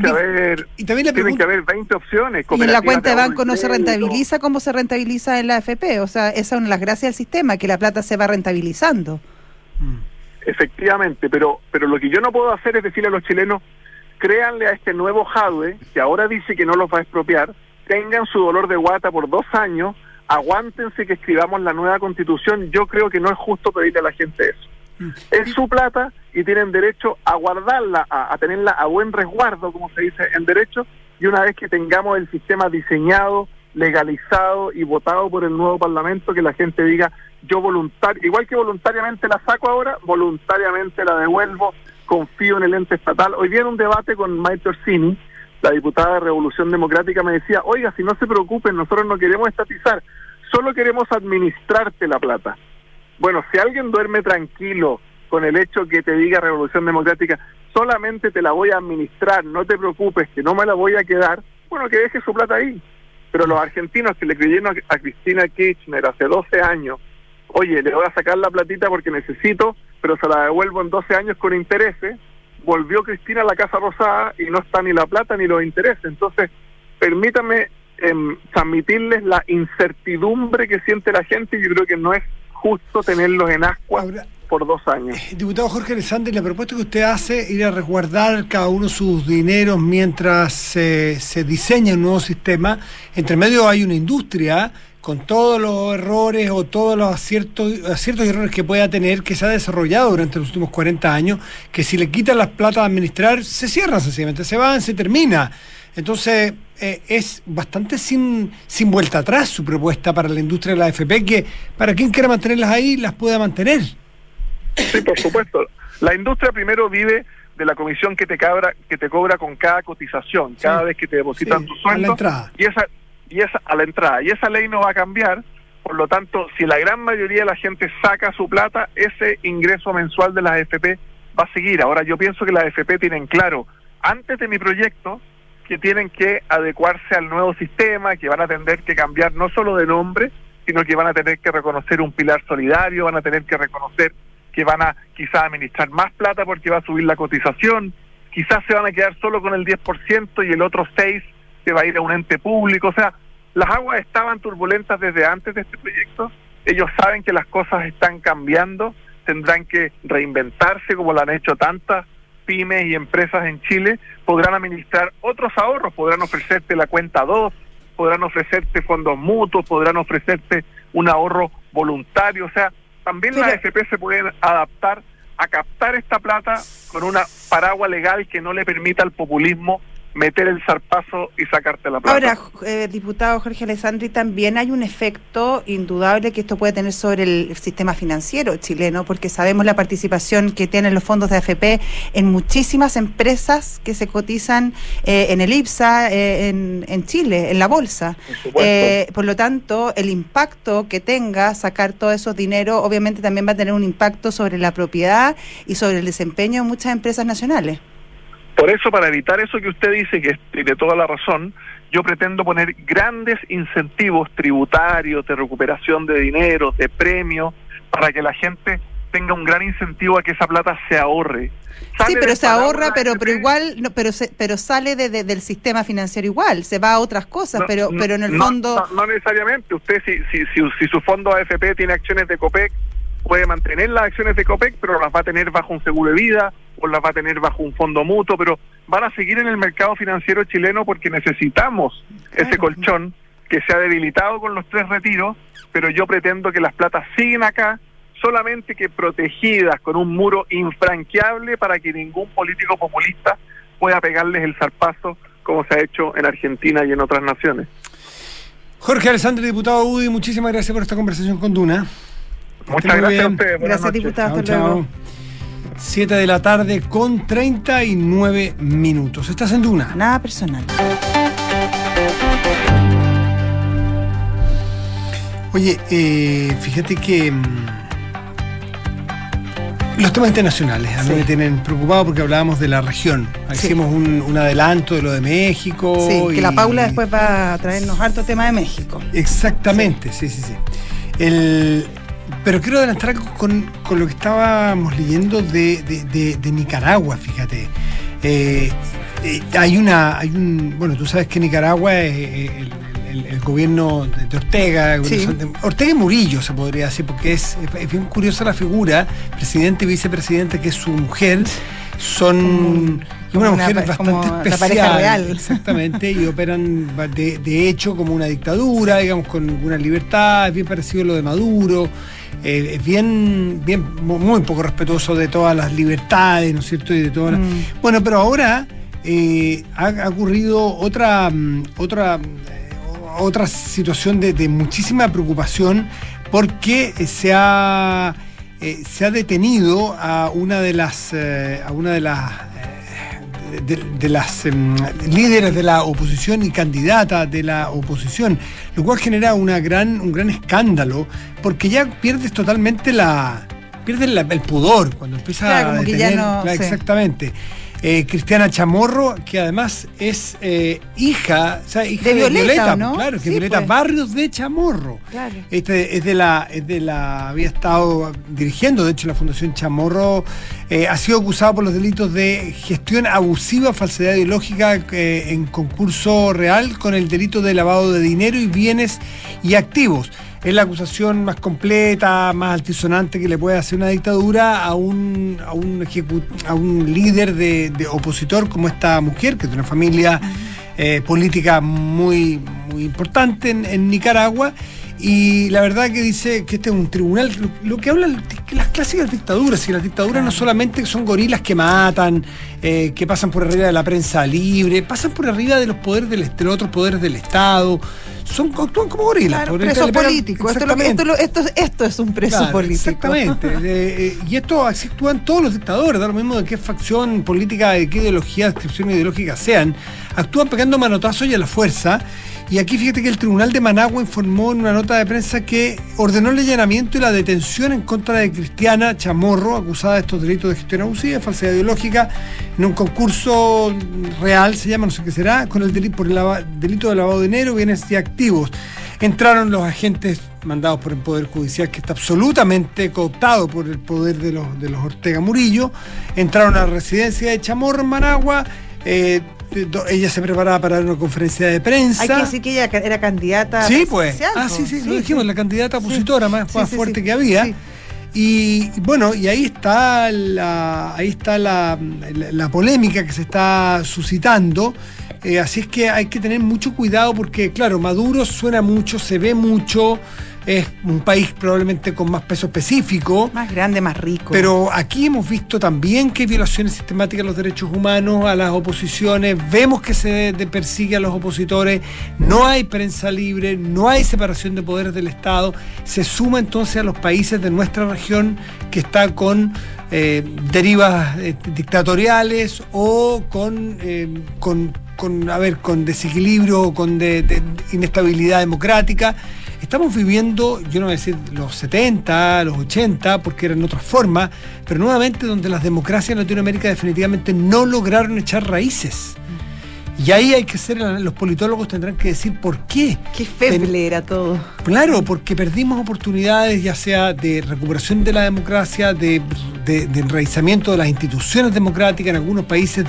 que haber 20 opciones. Y en la cuenta de banco no se rentabiliza como se rentabiliza en la AFP, o sea, esa es una de las gracias del sistema, que la plata se va rentabilizando. Efectivamente, pero lo que yo no puedo hacer es decirle a los chilenos, créanle a este nuevo Jadwe, que ahora dice que no los va a expropiar, tengan su dolor de guata por 2 años, aguántense que escribamos la nueva Constitución. Yo creo que no es justo pedirle a la gente eso. Es su plata y tienen derecho a guardarla, a tenerla a buen resguardo, como se dice en derecho, y una vez que tengamos el sistema diseñado, legalizado y votado por el nuevo Parlamento, que la gente diga, yo igual que voluntariamente la saco ahora, voluntariamente la devuelvo, confío en el ente estatal. Hoy día en un debate con Maite Orsini, la diputada de Revolución Democrática, me decía, oiga, si no se preocupen, nosotros no queremos estatizar, solo queremos administrarte la plata. Bueno, si alguien duerme tranquilo con el hecho que te diga Revolución Democrática, solamente te la voy a administrar, no te preocupes, que no me la voy a quedar, bueno, que deje su plata ahí. Pero los argentinos que le creyeron a Cristina Kirchner hace 12 años, oye, le voy a sacar la platita porque necesito, pero se la devuelvo en 12 años con intereses, volvió Cristina a la Casa Rosada y no está ni la plata ni los intereses. Entonces, permítame transmitirles la incertidumbre que siente la gente, y yo creo que no es justo tenerlos en ascuas por 2 años. Diputado Jorge Alessandri, la propuesta que usted hace, ir a resguardar cada uno sus dineros mientras se diseña un nuevo sistema, entre medio hay una industria con todos los errores o todos los aciertos y errores que pueda tener, que se ha desarrollado durante los últimos 40 años, que si le quitan las plata a administrar, se cierran sencillamente, se van, se termina. Entonces, es bastante sin vuelta atrás su propuesta para la industria de la AFP, que para quien quiera mantenerlas ahí, las pueda mantener. Sí, por supuesto. La industria primero vive de la comisión que te cobra con cada cotización, cada vez que te depositan tu sueldo, y esa a la entrada, y esa ley no va a cambiar. Por lo tanto, si la gran mayoría de la gente saca su plata, ese ingreso mensual de las AFP va a seguir. Ahora, yo pienso que las AFP tienen claro, antes de mi proyecto, que tienen que adecuarse al nuevo sistema, que van a tener que cambiar no solo de nombre, sino que van a tener que reconocer un pilar solidario, van a tener que reconocer que van a quizás administrar más plata porque va a subir la cotización, quizás se van a quedar solo con el 10% y el otro 6% se va a ir a un ente público. O sea, las aguas estaban turbulentas desde antes de este proyecto, ellos saben que las cosas están cambiando, tendrán que reinventarse como lo han hecho tantas pymes y empresas en Chile, podrán administrar otros ahorros, podrán ofrecerte la cuenta 2, podrán ofrecerte fondos mutuos, podrán ofrecerte un ahorro voluntario. O sea, también las AFP se pueden adaptar a captar esta plata con una paraguas legal que no le permita al populismo meter el zarpazo y sacarte la plata. Ahora, diputado Jorge Alessandri, también hay un efecto indudable que esto puede tener sobre el sistema financiero chileno, porque sabemos la participación que tienen los fondos de AFP en muchísimas empresas que se cotizan en el IPSA, en Chile, en la bolsa. Por lo tanto, el impacto que tenga sacar todos esos dineros, obviamente también va a tener un impacto sobre la propiedad y sobre el desempeño de muchas empresas nacionales. Por eso, para evitar eso que usted dice, que tiene toda la razón, yo pretendo poner grandes incentivos tributarios, de recuperación de dinero, de premios, para que la gente tenga un gran incentivo a que esa plata se ahorre. Sí, pero se ahorra, pero igual, no, pero sale del sistema financiero igual, se va a otras cosas, pero en el fondo... No necesariamente. Usted, si su fondo AFP tiene acciones de Copec, puede mantener las acciones de Copec, pero las va a tener bajo un seguro de vida, o las va a tener bajo un fondo mutuo, pero van a seguir en el mercado financiero chileno porque necesitamos ese colchón que se ha debilitado con los 3 retiros, pero yo pretendo que las platas siguen acá, solamente que protegidas con un muro infranqueable para que ningún político populista pueda pegarles el zarpazo como se ha hecho en Argentina y en otras naciones. Jorge Alessandri, diputado UDI, muchísimas gracias por esta conversación con Duna. Muchas gracias a ustedes. Gracias, diputado. Hasta luego. 7 de la tarde con 39 minutos. Estás en Duna. Nada personal. Oye, fíjate que los temas internacionales a mí me tienen preocupado porque hablábamos de la región. Hicimos un adelanto de lo de México. Sí, que la Paula después va a traernos harto tema de México. Exactamente, sí. Pero quiero adelantar algo con lo que estábamos leyendo de Nicaragua, fíjate. Bueno, tú sabes que Nicaragua es el gobierno de Ortega, Ortega y Murillo se podría decir, porque es bien curiosa la figura, presidente y vicepresidente, que es su mujer, son una mujer bastante especial, la pareja real. Exactamente, y operan de hecho como una dictadura, digamos, con alguna libertad, es bien parecido a lo de Maduro. Es bien muy poco respetuoso de todas las libertades, ¿no es cierto? Y de todas Bueno, pero ahora ha ocurrido otra situación de muchísima preocupación, porque se ha detenido a una de las líderes de la oposición y candidata de la oposición, lo cual genera un gran escándalo, porque ya pierdes totalmente el pudor cuando empieza a detener, exactamente. Cristiana Chamorro, que además es hija de Violeta, ¿no? Claro, que Violeta Barrios de Chamorro. Claro. Había estado dirigiendo, de hecho, la Fundación Chamorro. Ha sido acusado por los delitos de gestión abusiva, falsedad ideológica en concurso real, con el delito de lavado de dinero y bienes y activos. Es la acusación más completa, más altisonante que le puede hacer una dictadura a un líder de opositor como esta mujer, que es de una familia política muy, muy importante en Nicaragua. Y la verdad que dice que este es un tribunal, lo que hablan las clásicas dictaduras, y las dictaduras no solamente son gorilas que matan, que pasan por arriba de la prensa libre, pasan por arriba de los poderes de los otros poderes del Estado, actúan como gorilas. Claro, preso político, esto es un preso político. Exactamente, y esto así actúan todos los dictadores, da lo mismo de qué facción política, de qué ideología, descripción ideológica sean, actúan pegando manotazos y a la fuerza. Y aquí fíjate que el Tribunal de Managua informó en una nota de prensa que ordenó el allanamiento y la detención en contra de Cristiana Chamorro, acusada de estos delitos de gestión abusiva, falsedad ideológica, en un concurso real, se llama, no sé qué será, por el delito de lavado de dinero, bienes y activos. Entraron los agentes mandados por el Poder Judicial, que está absolutamente cooptado por el poder de los Ortega Murillo. Entraron a la residencia de Chamorro en Managua. Ella se preparaba para una conferencia de prensa. Hay que decir que ella era candidata. Sí, pues. Sí, lo dijimos, la candidata opositora más fuerte que había. Sí. Y bueno, y ahí está la polémica que se está suscitando. Así es que hay que tener mucho cuidado porque, claro, Maduro suena mucho, se ve mucho. Es un país probablemente con más peso específico. Más grande, más rico. Pero aquí hemos visto también que hay violaciones sistemáticas de los derechos humanos a las oposiciones. Vemos que se persigue a los opositores. No hay prensa libre, no hay separación de poderes del Estado. Se suma entonces a los países de nuestra región que está con derivas dictatoriales o con desequilibrio, con inestabilidad democrática. Estamos viviendo, yo no voy a decir los 70, los 80, porque eran otras formas, pero nuevamente donde las democracias en Latinoamérica definitivamente no lograron echar raíces. Y ahí hay que ser, los politólogos tendrán que decir por qué. Qué feble era todo. Claro, porque perdimos oportunidades, ya sea de recuperación de la democracia, de enraizamiento de las instituciones democráticas, en algunos países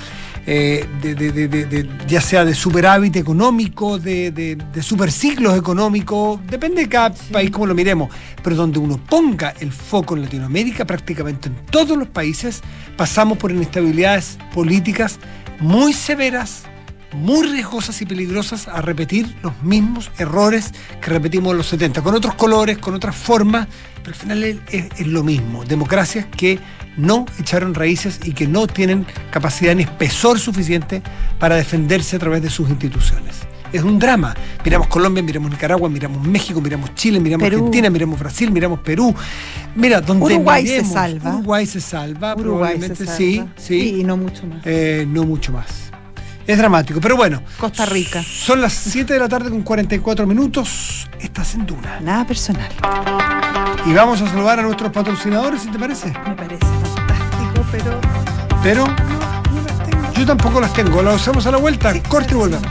ya sea de superávit económico, de superciclos económicos, depende de cada país como lo miremos, pero donde uno ponga el foco en Latinoamérica, prácticamente en todos los países pasamos por inestabilidades políticas muy severas, muy riesgosas y peligrosas, a repetir los mismos errores que repetimos en los 70, con otros colores, con otras formas, pero al final es lo mismo. Democracias que no echaron raíces y que no tienen capacidad ni espesor suficiente para defenderse a través de sus instituciones. Es un drama. Miramos Colombia, miramos Nicaragua, miramos México, miramos Chile, miramos Perú. Argentina, miramos Brasil, miramos Perú. Mira, donde Uruguay se salva. Uruguay se salva, probablemente sí. Y no mucho más. No mucho más. Es dramático, pero bueno. Costa Rica. Son las 7 de la tarde con 44 minutos. Estás en Duna. Nada personal. Y vamos a saludar a nuestros patrocinadores, si te parece. Me parece fantástico, Pero no las tengo. Yo tampoco las tengo. Las usamos a la vuelta. Sí, corte y volvemos.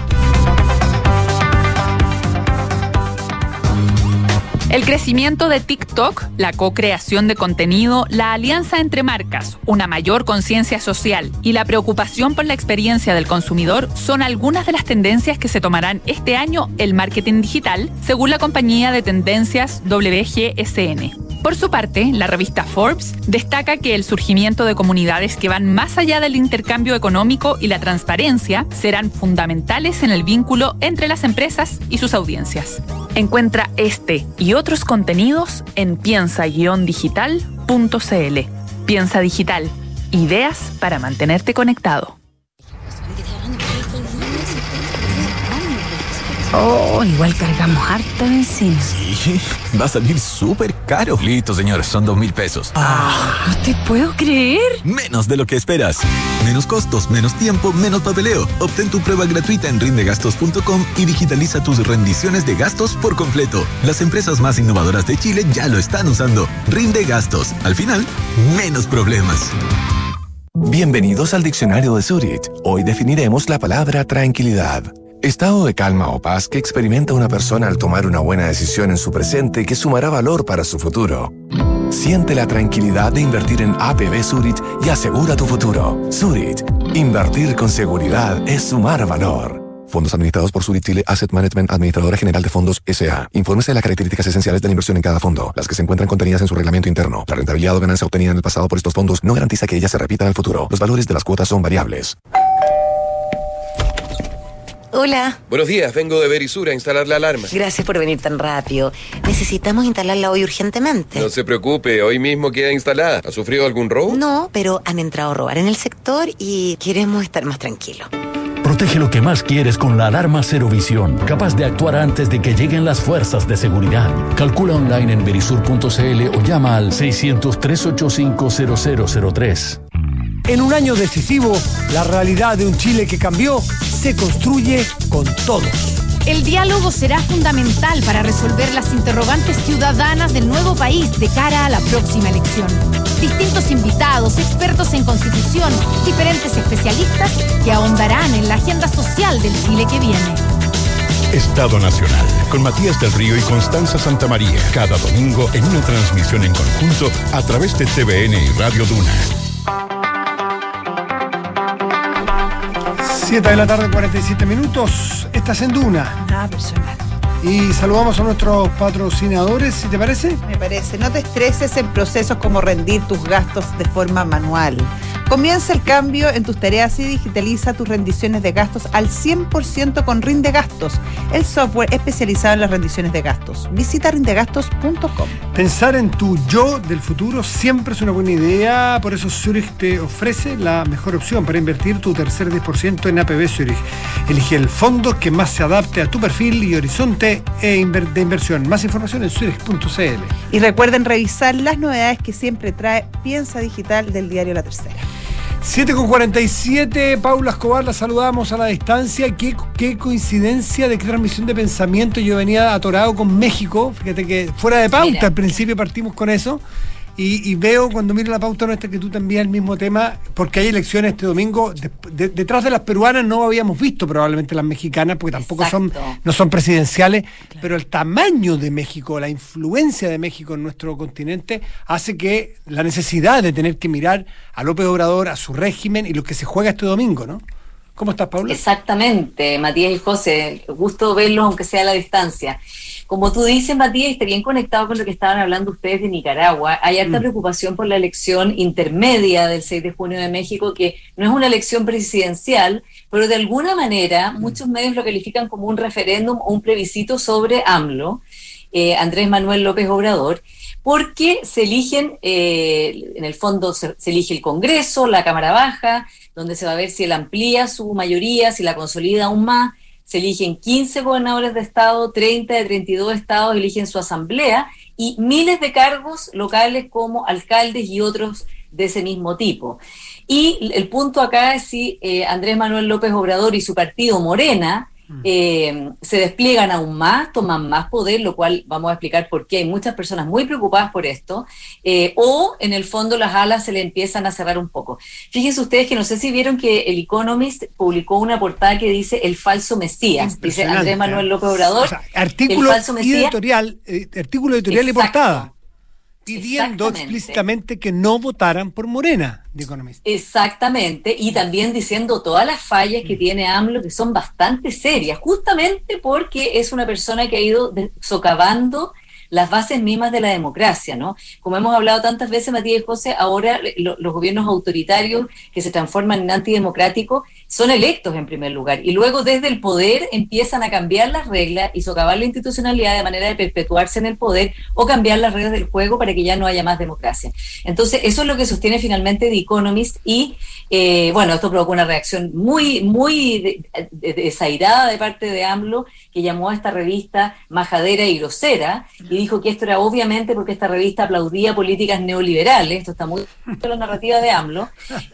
El crecimiento de TikTok, la co-creación de contenido, la alianza entre marcas, una mayor conciencia social y la preocupación por la experiencia del consumidor son algunas de las tendencias que se tomarán este año el marketing digital, según la compañía de tendencias WGSN. Por su parte, la revista Forbes destaca que el surgimiento de comunidades que van más allá del intercambio económico y la transparencia serán fundamentales en el vínculo entre las empresas y sus audiencias. Encuentra este y otros contenidos en piensa-digital.cl. Piensa Digital. Ideas para mantenerte conectado. Oh, igual cargamos harta benzina. Sí, va a salir súper caro. Listo, señor, son 2,000 pesos. No te puedo creer. Menos de lo que esperas. Menos costos, menos tiempo, menos papeleo. Obtén tu prueba gratuita en rindegastos.com y digitaliza tus rendiciones de gastos por completo. Las empresas más innovadoras de Chile ya lo están usando. Rinde Gastos. Al final, menos problemas. Bienvenidos al diccionario de Zurich. Hoy definiremos la palabra tranquilidad. Estado de calma o paz que experimenta una persona al tomar una buena decisión en su presente que sumará valor para su futuro. Siente la tranquilidad de invertir en APB Zurich y asegura tu futuro. Zurich. Invertir con seguridad es sumar valor. Fondos administrados por Zurich Chile Asset Management, Administradora General de Fondos S.A. Infórmese de las características esenciales de la inversión en cada fondo, las que se encuentran contenidas en su reglamento interno. La rentabilidad o ganancia obtenida en el pasado por estos fondos no garantiza que ellas se repitan en el futuro. Los valores de las cuotas son variables. Hola. Buenos días, vengo de Verisur a instalar la alarma. Gracias por venir tan rápido. Necesitamos instalarla hoy urgentemente. No se preocupe, hoy mismo queda instalada. ¿Ha sufrido algún robo? No, pero han entrado a robar en el sector y queremos estar más tranquilos. Protege lo que más quieres con la alarma Cero Visión, capaz de actuar antes de que lleguen las fuerzas de seguridad. Calcula online en verisur.cl o llama al 600-385-0003. En un año decisivo, la realidad de un Chile que cambió se construye con todos. El diálogo será fundamental para resolver las interrogantes ciudadanas del nuevo país de cara a la próxima elección. Distintos invitados, expertos en constitución, diferentes especialistas que ahondarán en la agenda social del Chile que viene. Estado Nacional, con Matías del Río y Constanza Santamaría, cada domingo en una transmisión en conjunto a través de TVN y Radio Duna. 7 de la tarde, 47 minutos. Estás en Duna. Nada personal. Y saludamos a nuestros patrocinadores, si te parece. Me parece. No te estreses en procesos como rendir tus gastos de forma manual. Comienza el cambio en tus tareas y digitaliza tus rendiciones de gastos al 100% con Rindegastos, el software especializado en las rendiciones de gastos. Visita rindegastos.com. Pensar en tu yo del futuro siempre es una buena idea, por eso Zurich te ofrece la mejor opción para invertir tu tercer 10% en APB Zurich. Elige el fondo que más se adapte a tu perfil y horizonte de inversión. Más información en zurich.cl. Y recuerden revisar las novedades que siempre trae Piensa Digital del diario La Tercera. 7:47, Paula Escobar, la saludamos a la distancia. Qué coincidencia, de qué transmisión de pensamiento. Yo venía atorado con México, fíjate que fuera de pauta. Mira. Al principio partimos con eso y veo cuando miro la pauta nuestra que tú también el mismo tema, porque hay elecciones este domingo. Detrás de las peruanas no habíamos visto probablemente las mexicanas, porque tampoco no son presidenciales, claro. Pero el tamaño de México, la influencia de México en nuestro continente hace que la necesidad de tener que mirar a López Obrador, a su régimen y lo que se juega este domingo, ¿no? ¿Cómo estás, Paula? Exactamente, Matías y José, gusto verlos aunque sea a la distancia. Como tú dices, Matías, está bien conectado con lo que estaban hablando ustedes de Nicaragua. Hay harta preocupación por la elección intermedia del 6 de junio de México, que no es una elección presidencial, pero de alguna manera muchos medios lo califican como un referéndum o un plebiscito sobre AMLO, Andrés Manuel López Obrador, porque se eligen, en el fondo se elige el Congreso, la Cámara Baja, donde se va a ver si él amplía su mayoría, si la consolida aún más. Se eligen 15 gobernadores de estado, 30 de 32 estados eligen su asamblea y miles de cargos locales como alcaldes y otros de ese mismo tipo. Y el punto acá es si Andrés Manuel López Obrador y su partido Morena se despliegan aún más, toman más poder, lo cual vamos a explicar por qué hay muchas personas muy preocupadas por esto, o en el fondo las alas se le empiezan a cerrar un poco. Fíjense ustedes que no sé si vieron que el Economist publicó una portada que dice el falso Mesías, dice Andrés Manuel López Obrador, artículo editorial y portada, pidiendo explícitamente que no votaran por Morena, de Economist. Exactamente, y también diciendo todas las fallas que tiene AMLO, que son bastante serias, justamente porque es una persona que ha ido socavando las bases mismas de la democracia, ¿no? Como hemos hablado tantas veces, Matías y José, ahora los gobiernos autoritarios que se transforman en antidemocráticos son electos en primer lugar, y luego desde el poder empiezan a cambiar las reglas y socavar la institucionalidad de manera de perpetuarse en el poder o cambiar las reglas del juego para que ya no haya más democracia. Entonces, eso es lo que sostiene finalmente The Economist y, bueno, esto provocó una reacción muy desairada de parte de AMLO, que llamó a esta revista majadera y grosera, y dijo que esto era obviamente porque esta revista aplaudía políticas neoliberales, esto está muy en la narrativa de AMLO,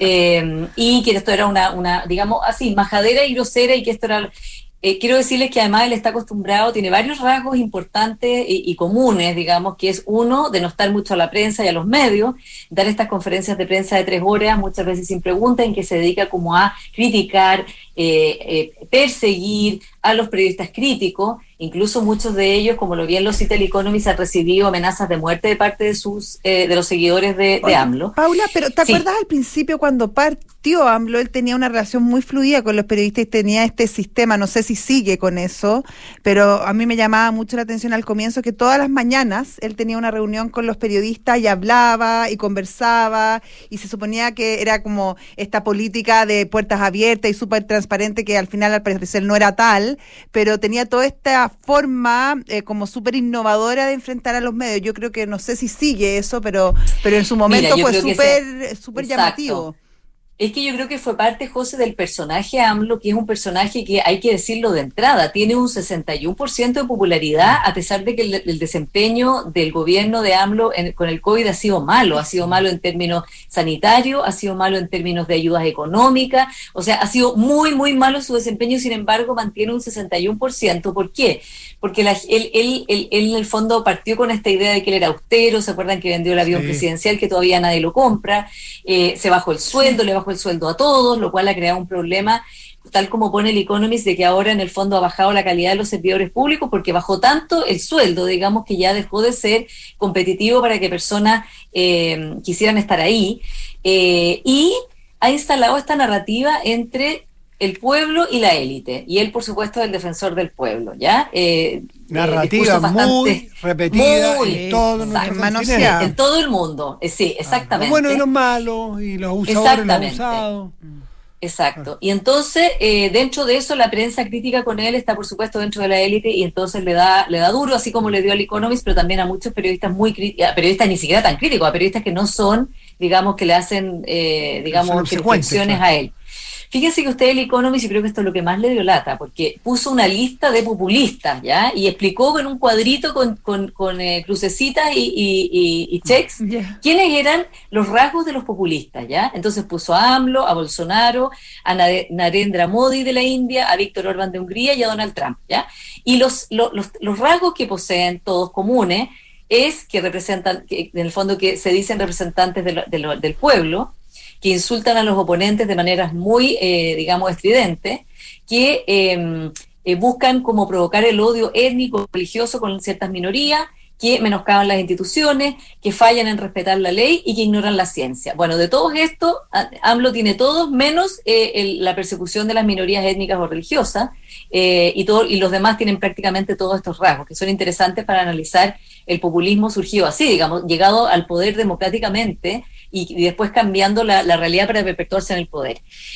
y que esto era una digamos así, majadera y grosera, y que esto era... quiero decirles que además él está acostumbrado, tiene varios rasgos importantes y comunes, digamos, que es uno, de no estar mucho a la prensa y a los medios, dar estas conferencias de prensa de 3 horas, muchas veces sin pregunta, en que se dedica como a criticar, perseguir a los periodistas críticos, incluso muchos de ellos, como lo bien lo cita el Economist, han recibido amenazas de muerte de parte de los seguidores de AMLO. Paula, pero ¿te acuerdas al principio cuando partió AMLO? Él tenía una relación muy fluida con los periodistas y tenía este sistema, no sé si sigue con eso, pero a mí me llamaba mucho la atención al comienzo que todas las mañanas él tenía una reunión con los periodistas y hablaba y conversaba, y se suponía que era como esta política de puertas abiertas y súper transparente, que al final al parecer no era tal, pero tenía toda esta forma como súper innovadora de enfrentar a los medios. Yo creo que no sé si sigue eso, pero en su momento fue súper llamativo. Es que yo creo que fue parte, José, del personaje AMLO, que es un personaje que, hay que decirlo de entrada, tiene un 61% de popularidad, a pesar de que el desempeño del gobierno de AMLO con el COVID ha sido malo en términos sanitarios, ha sido malo en términos de ayudas económicas, o sea, ha sido muy, muy malo su desempeño, sin embargo, mantiene un 61%. ¿Por qué? Porque él en el fondo partió con esta idea de que él era austero, ¿se acuerdan que vendió el avión presidencial que todavía nadie lo compra? Se bajó el sueldo, le bajó el sueldo a todos, lo cual ha creado un problema, tal como pone el Economist, de que ahora en el fondo ha bajado la calidad de los servidores públicos porque bajó tanto el sueldo, digamos, que ya dejó de ser competitivo para que personas quisieran estar ahí, y ha instalado esta narrativa entre el pueblo y la élite, y él, por supuesto, es el defensor del pueblo, ¿ya? Narrativa muy repetida en todo nuestro continente. En todo el mundo, sí, exactamente. Lo bueno y lo malo, y los usadores, los abusados. Exacto. Y entonces, dentro de eso, la prensa crítica con él está, por supuesto, dentro de la élite, y entonces le da duro, así como le dio al Economist, pero también a muchos periodistas periodistas ni siquiera tan críticos, a periodistas que no son, digamos, que le hacen, reflexiones a él. Fíjense que usted, el Economist, y creo que esto es lo que más le dio lata, porque puso una lista de populistas, ¿ya? Y explicó con un cuadrito con crucecitas y checks quiénes eran los rasgos de los populistas, ¿ya? Entonces puso a AMLO, a Bolsonaro, a Narendra Modi de la India, a Víctor Orbán de Hungría y a Donald Trump, ¿ya? Y los rasgos que poseen todos comunes es que representan, que en el fondo que se dicen representantes del pueblo, que insultan a los oponentes de maneras muy, digamos, estridentes, que buscan como provocar el odio étnico, religioso con ciertas minorías, que menoscaban las instituciones, que fallan en respetar la ley y que ignoran la ciencia. Bueno, de todos estos, AMLO tiene todos, menos la persecución de las minorías étnicas o religiosas, y los demás tienen prácticamente todos estos rasgos, que son interesantes para analizar el populismo surgido así, digamos, llegado al poder democráticamente, y después cambiando la realidad para perpetuarse en el poder.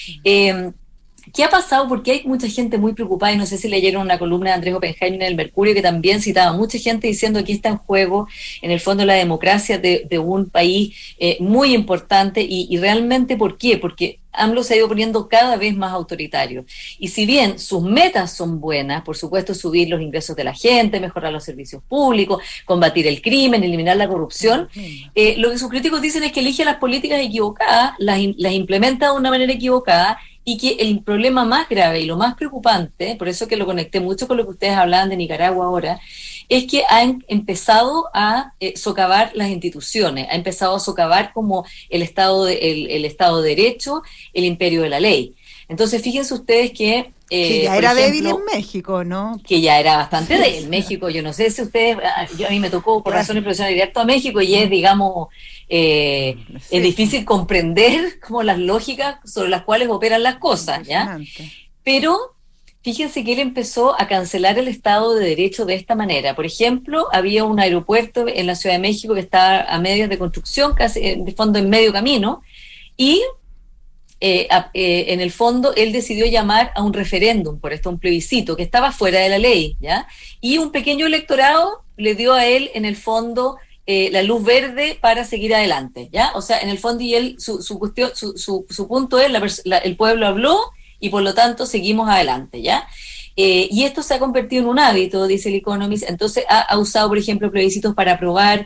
¿Qué ha pasado? Porque hay mucha gente muy preocupada, y no sé si leyeron una columna de Andrés Oppenheimer en El Mercurio, que también citaba mucha gente diciendo que aquí está en juego, en el fondo, la democracia de un país muy importante, y realmente, ¿por qué? Porque AMLO se ha ido poniendo cada vez más autoritario. Y si bien sus metas son buenas, por supuesto, subir los ingresos de la gente, mejorar los servicios públicos, combatir el crimen, eliminar la corrupción, lo que sus críticos dicen es que elige las políticas equivocadas, las implementa de una manera equivocada, y que el problema más grave y lo más preocupante, por eso que lo conecté mucho con lo que ustedes hablaban de Nicaragua ahora, es que ha empezado a socavar las instituciones, ha empezado a socavar como el Estado de Derecho, el imperio de la ley. Entonces, fíjense ustedes que ya era débil en México, ¿no? Que ya era bastante débil en México. Yo no sé si ustedes, a mí me tocó por razones profesionales directo a México, y es, digamos, es difícil comprender como las lógicas sobre las cuales operan las cosas, ¿ya? Pero fíjense que él empezó a cancelar el Estado de Derecho de esta manera. Por ejemplo, había un aeropuerto en la Ciudad de México que estaba a medias de construcción, casi de fondo en medio camino, y en el fondo él decidió llamar a un referéndum, por esto un plebiscito, que estaba fuera de la ley, ¿ya? Y un pequeño electorado le dio a él, en el fondo, la luz verde para seguir adelante, ¿ya? O sea, en el fondo, y él, su punto es, el pueblo habló, y por lo tanto seguimos adelante, ¿ya? Y esto se ha convertido en un hábito, dice el Economist. Entonces ha usado, por ejemplo, plebiscitos para aprobar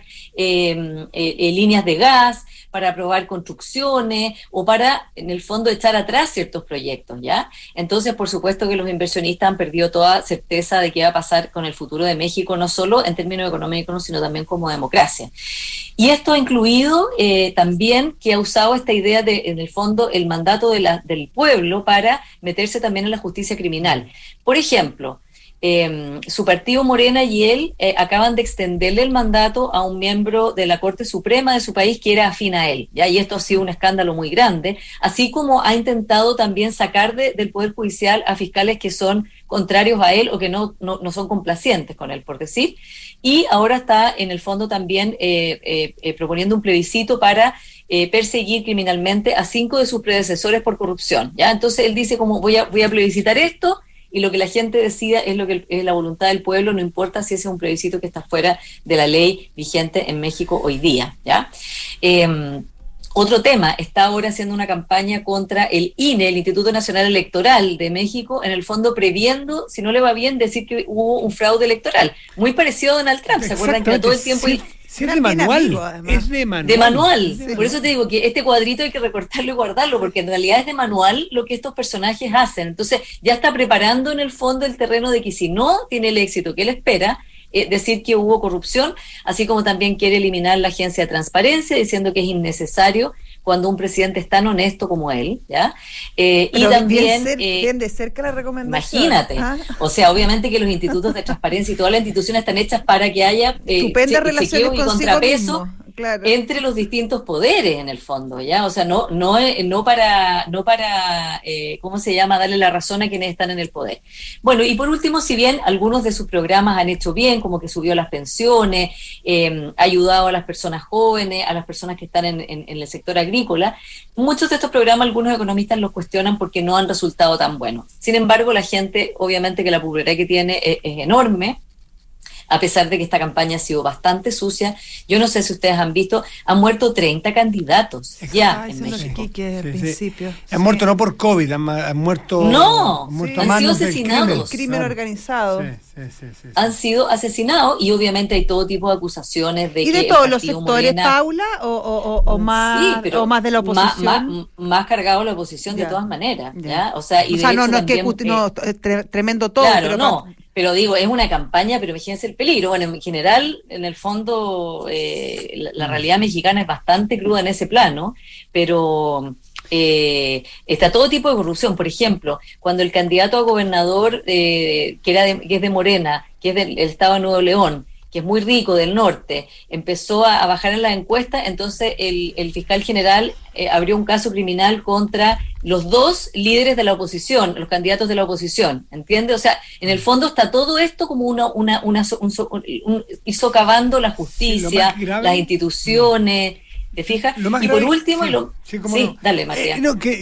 líneas de gas, para aprobar construcciones, o para, en el fondo, echar atrás ciertos proyectos, ¿ya? Entonces, por supuesto que los inversionistas han perdido toda certeza de qué va a pasar con el futuro de México, no solo en términos económicos, sino también como democracia. Y esto ha incluido también que ha usado esta idea de, en el fondo, el mandato del pueblo para meterse también en la justicia criminal. Por ejemplo, su partido Morena y él acaban de extenderle el mandato a un miembro de la Corte Suprema de su país que era afín a él, ¿ya? Y esto ha sido un escándalo muy grande, así como ha intentado también sacar del Poder Judicial a fiscales que son contrarios a él o que no son complacientes con él, por decir, y ahora está en el fondo también proponiendo un plebiscito para perseguir criminalmente a 5 de sus predecesores por corrupción, ¿ya? Entonces él dice como voy a plebiscitar esto, y lo que la gente decida es lo que es la voluntad del pueblo, no importa si ese es un plebiscito que está fuera de la ley vigente en México hoy día, ¿ya? Otro tema, está ahora haciendo una campaña contra el INE, el Instituto Nacional Electoral de México, en el fondo previendo, si no le va bien, decir que hubo un fraude electoral. Muy parecido a Donald Trump, ¿se acuerdan que todo el tiempo... Sí, es de manual, es de manual. De manual, por eso te digo que este cuadrito hay que recortarlo y guardarlo, porque en realidad es de manual lo que estos personajes hacen. Entonces ya está preparando en el fondo el terreno de que si no tiene el éxito que él espera, decir que hubo corrupción, así como también quiere eliminar la Agencia de Transparencia, diciendo que es innecesario cuando un presidente es tan honesto como él, ¿ya? Y también... Bien de cerca la recomendación. Imagínate. O sea, obviamente que los institutos de transparencia y todas las instituciones están hechas para que haya chequeo y contrapeso claro, entre los distintos poderes en el fondo, ¿ya? O sea, no para ¿cómo se llama? Darle la razón a quienes están en el poder. Bueno, y por último, si bien algunos de sus programas han hecho bien, como que subió las pensiones, ha ayudado a las personas jóvenes, a las personas que están en el sector agrícola, muchos de estos programas algunos economistas los cuestionan porque no han resultado tan buenos. Sin embargo, la gente, obviamente que la popularidad que tiene es enorme, a pesar de que esta campaña ha sido bastante sucia. Yo no sé si ustedes han visto, han muerto 30 candidatos ya en México. Han muerto no por COVID, han muerto... No, han sido asesinados. Crimen organizado. Han sido asesinados y obviamente hay todo tipo de acusaciones de que... ¿Y de todos los sectores, Morena, Paula? ¿O más, sí, pero o más de la oposición? Más cargado la oposición de todas maneras, ¿ya? O sea, no es que tremendo todo. Claro, pero no. Pero digo, es una campaña, pero imagínense el peligro. Bueno, en general, en el fondo, la realidad mexicana es bastante cruda en ese plano, pero está todo tipo de corrupción. Por ejemplo, cuando el candidato a gobernador, que es de Morena, que es del estado de Nuevo León, que es muy rico, del norte, empezó a bajar en las encuestas, entonces el fiscal general abrió un caso criminal contra los 2 líderes de la oposición, los candidatos de la oposición, ¿entiende? O sea, en el fondo está todo esto como ir socavando la justicia, las instituciones... ¿Te fijas? Y por último, dale, Matías.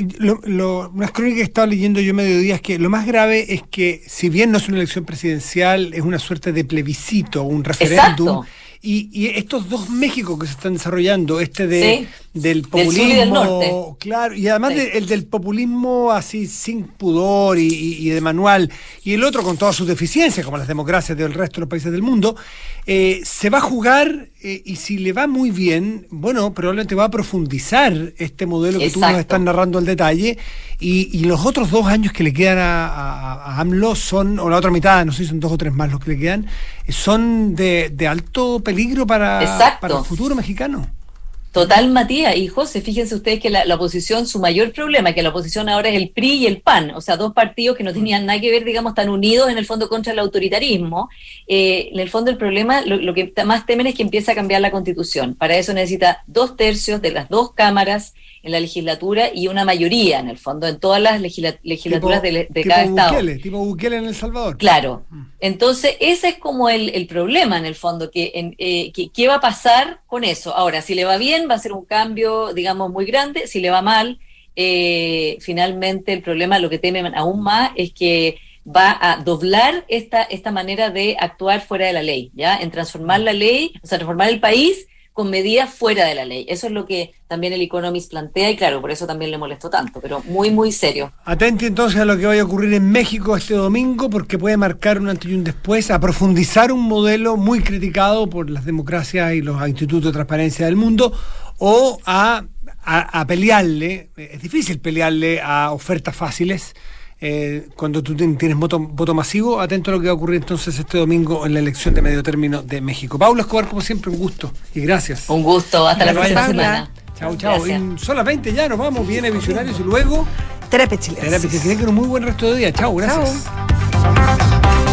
Unas crónicas que estaba leyendo yo mediodía es que lo más grave es que, si bien no es una elección presidencial, es una suerte de plebiscito, un referéndum. Y estos 2 Méxicos que se están desarrollando, del populismo, del sur y del norte. Claro, y además el del populismo así sin pudor y de manual, y el otro con todas sus deficiencias, como las democracias del resto de los países del mundo, se va a jugar, y si le va muy bien, bueno, probablemente va a profundizar este modelo que tú nos estás narrando al detalle, y los otros 2 años que le quedan a AMLO son, o la otra mitad, no sé si son 2 o 3 más los que le quedan, son de alto peligro para el futuro mexicano. Total, Matías y José, fíjense ustedes que la oposición, su mayor problema, que la oposición ahora es el PRI y el PAN, o sea, 2 partidos que no tenían nada que ver, digamos, tan unidos en el fondo contra el autoritarismo. En el fondo el problema, lo que más temen es que empiece a cambiar la Constitución. Para eso necesita 2/3 de las 2 cámaras en la legislatura y una mayoría, en el fondo, en todas las legislaturas de cada estado. Tipo Bukele en El Salvador. Claro. Entonces, ese es como el problema, en el fondo, ¿qué va a pasar con eso? Ahora, si le va bien, va a ser un cambio, digamos, muy grande. Si le va mal, finalmente el problema, lo que temen aún más, es que va a doblar esta manera de actuar fuera de la ley, ¿ya? En transformar la ley, o sea, transformar el país con medidas fuera de la ley. Eso es lo que también el Economist plantea, y claro, por eso también le molestó tanto, pero muy, muy serio. Atenti entonces a lo que vaya a ocurrir en México este domingo, porque puede marcar un antes y un después, a profundizar un modelo muy criticado por las democracias y los institutos de transparencia del mundo, o a pelearle, es difícil pelearle a ofertas fáciles, cuando tú tienes voto masivo. Atento a lo que va a ocurrir entonces este domingo en la elección de medio término de México. Paula Escobar, como siempre, un gusto y gracias. Un gusto, hasta la próxima semana. Chau. Solamente ya nos vamos, viene Visionarios y luego Terapia Chilena. Que tengan un muy buen resto de día. Chau, gracias.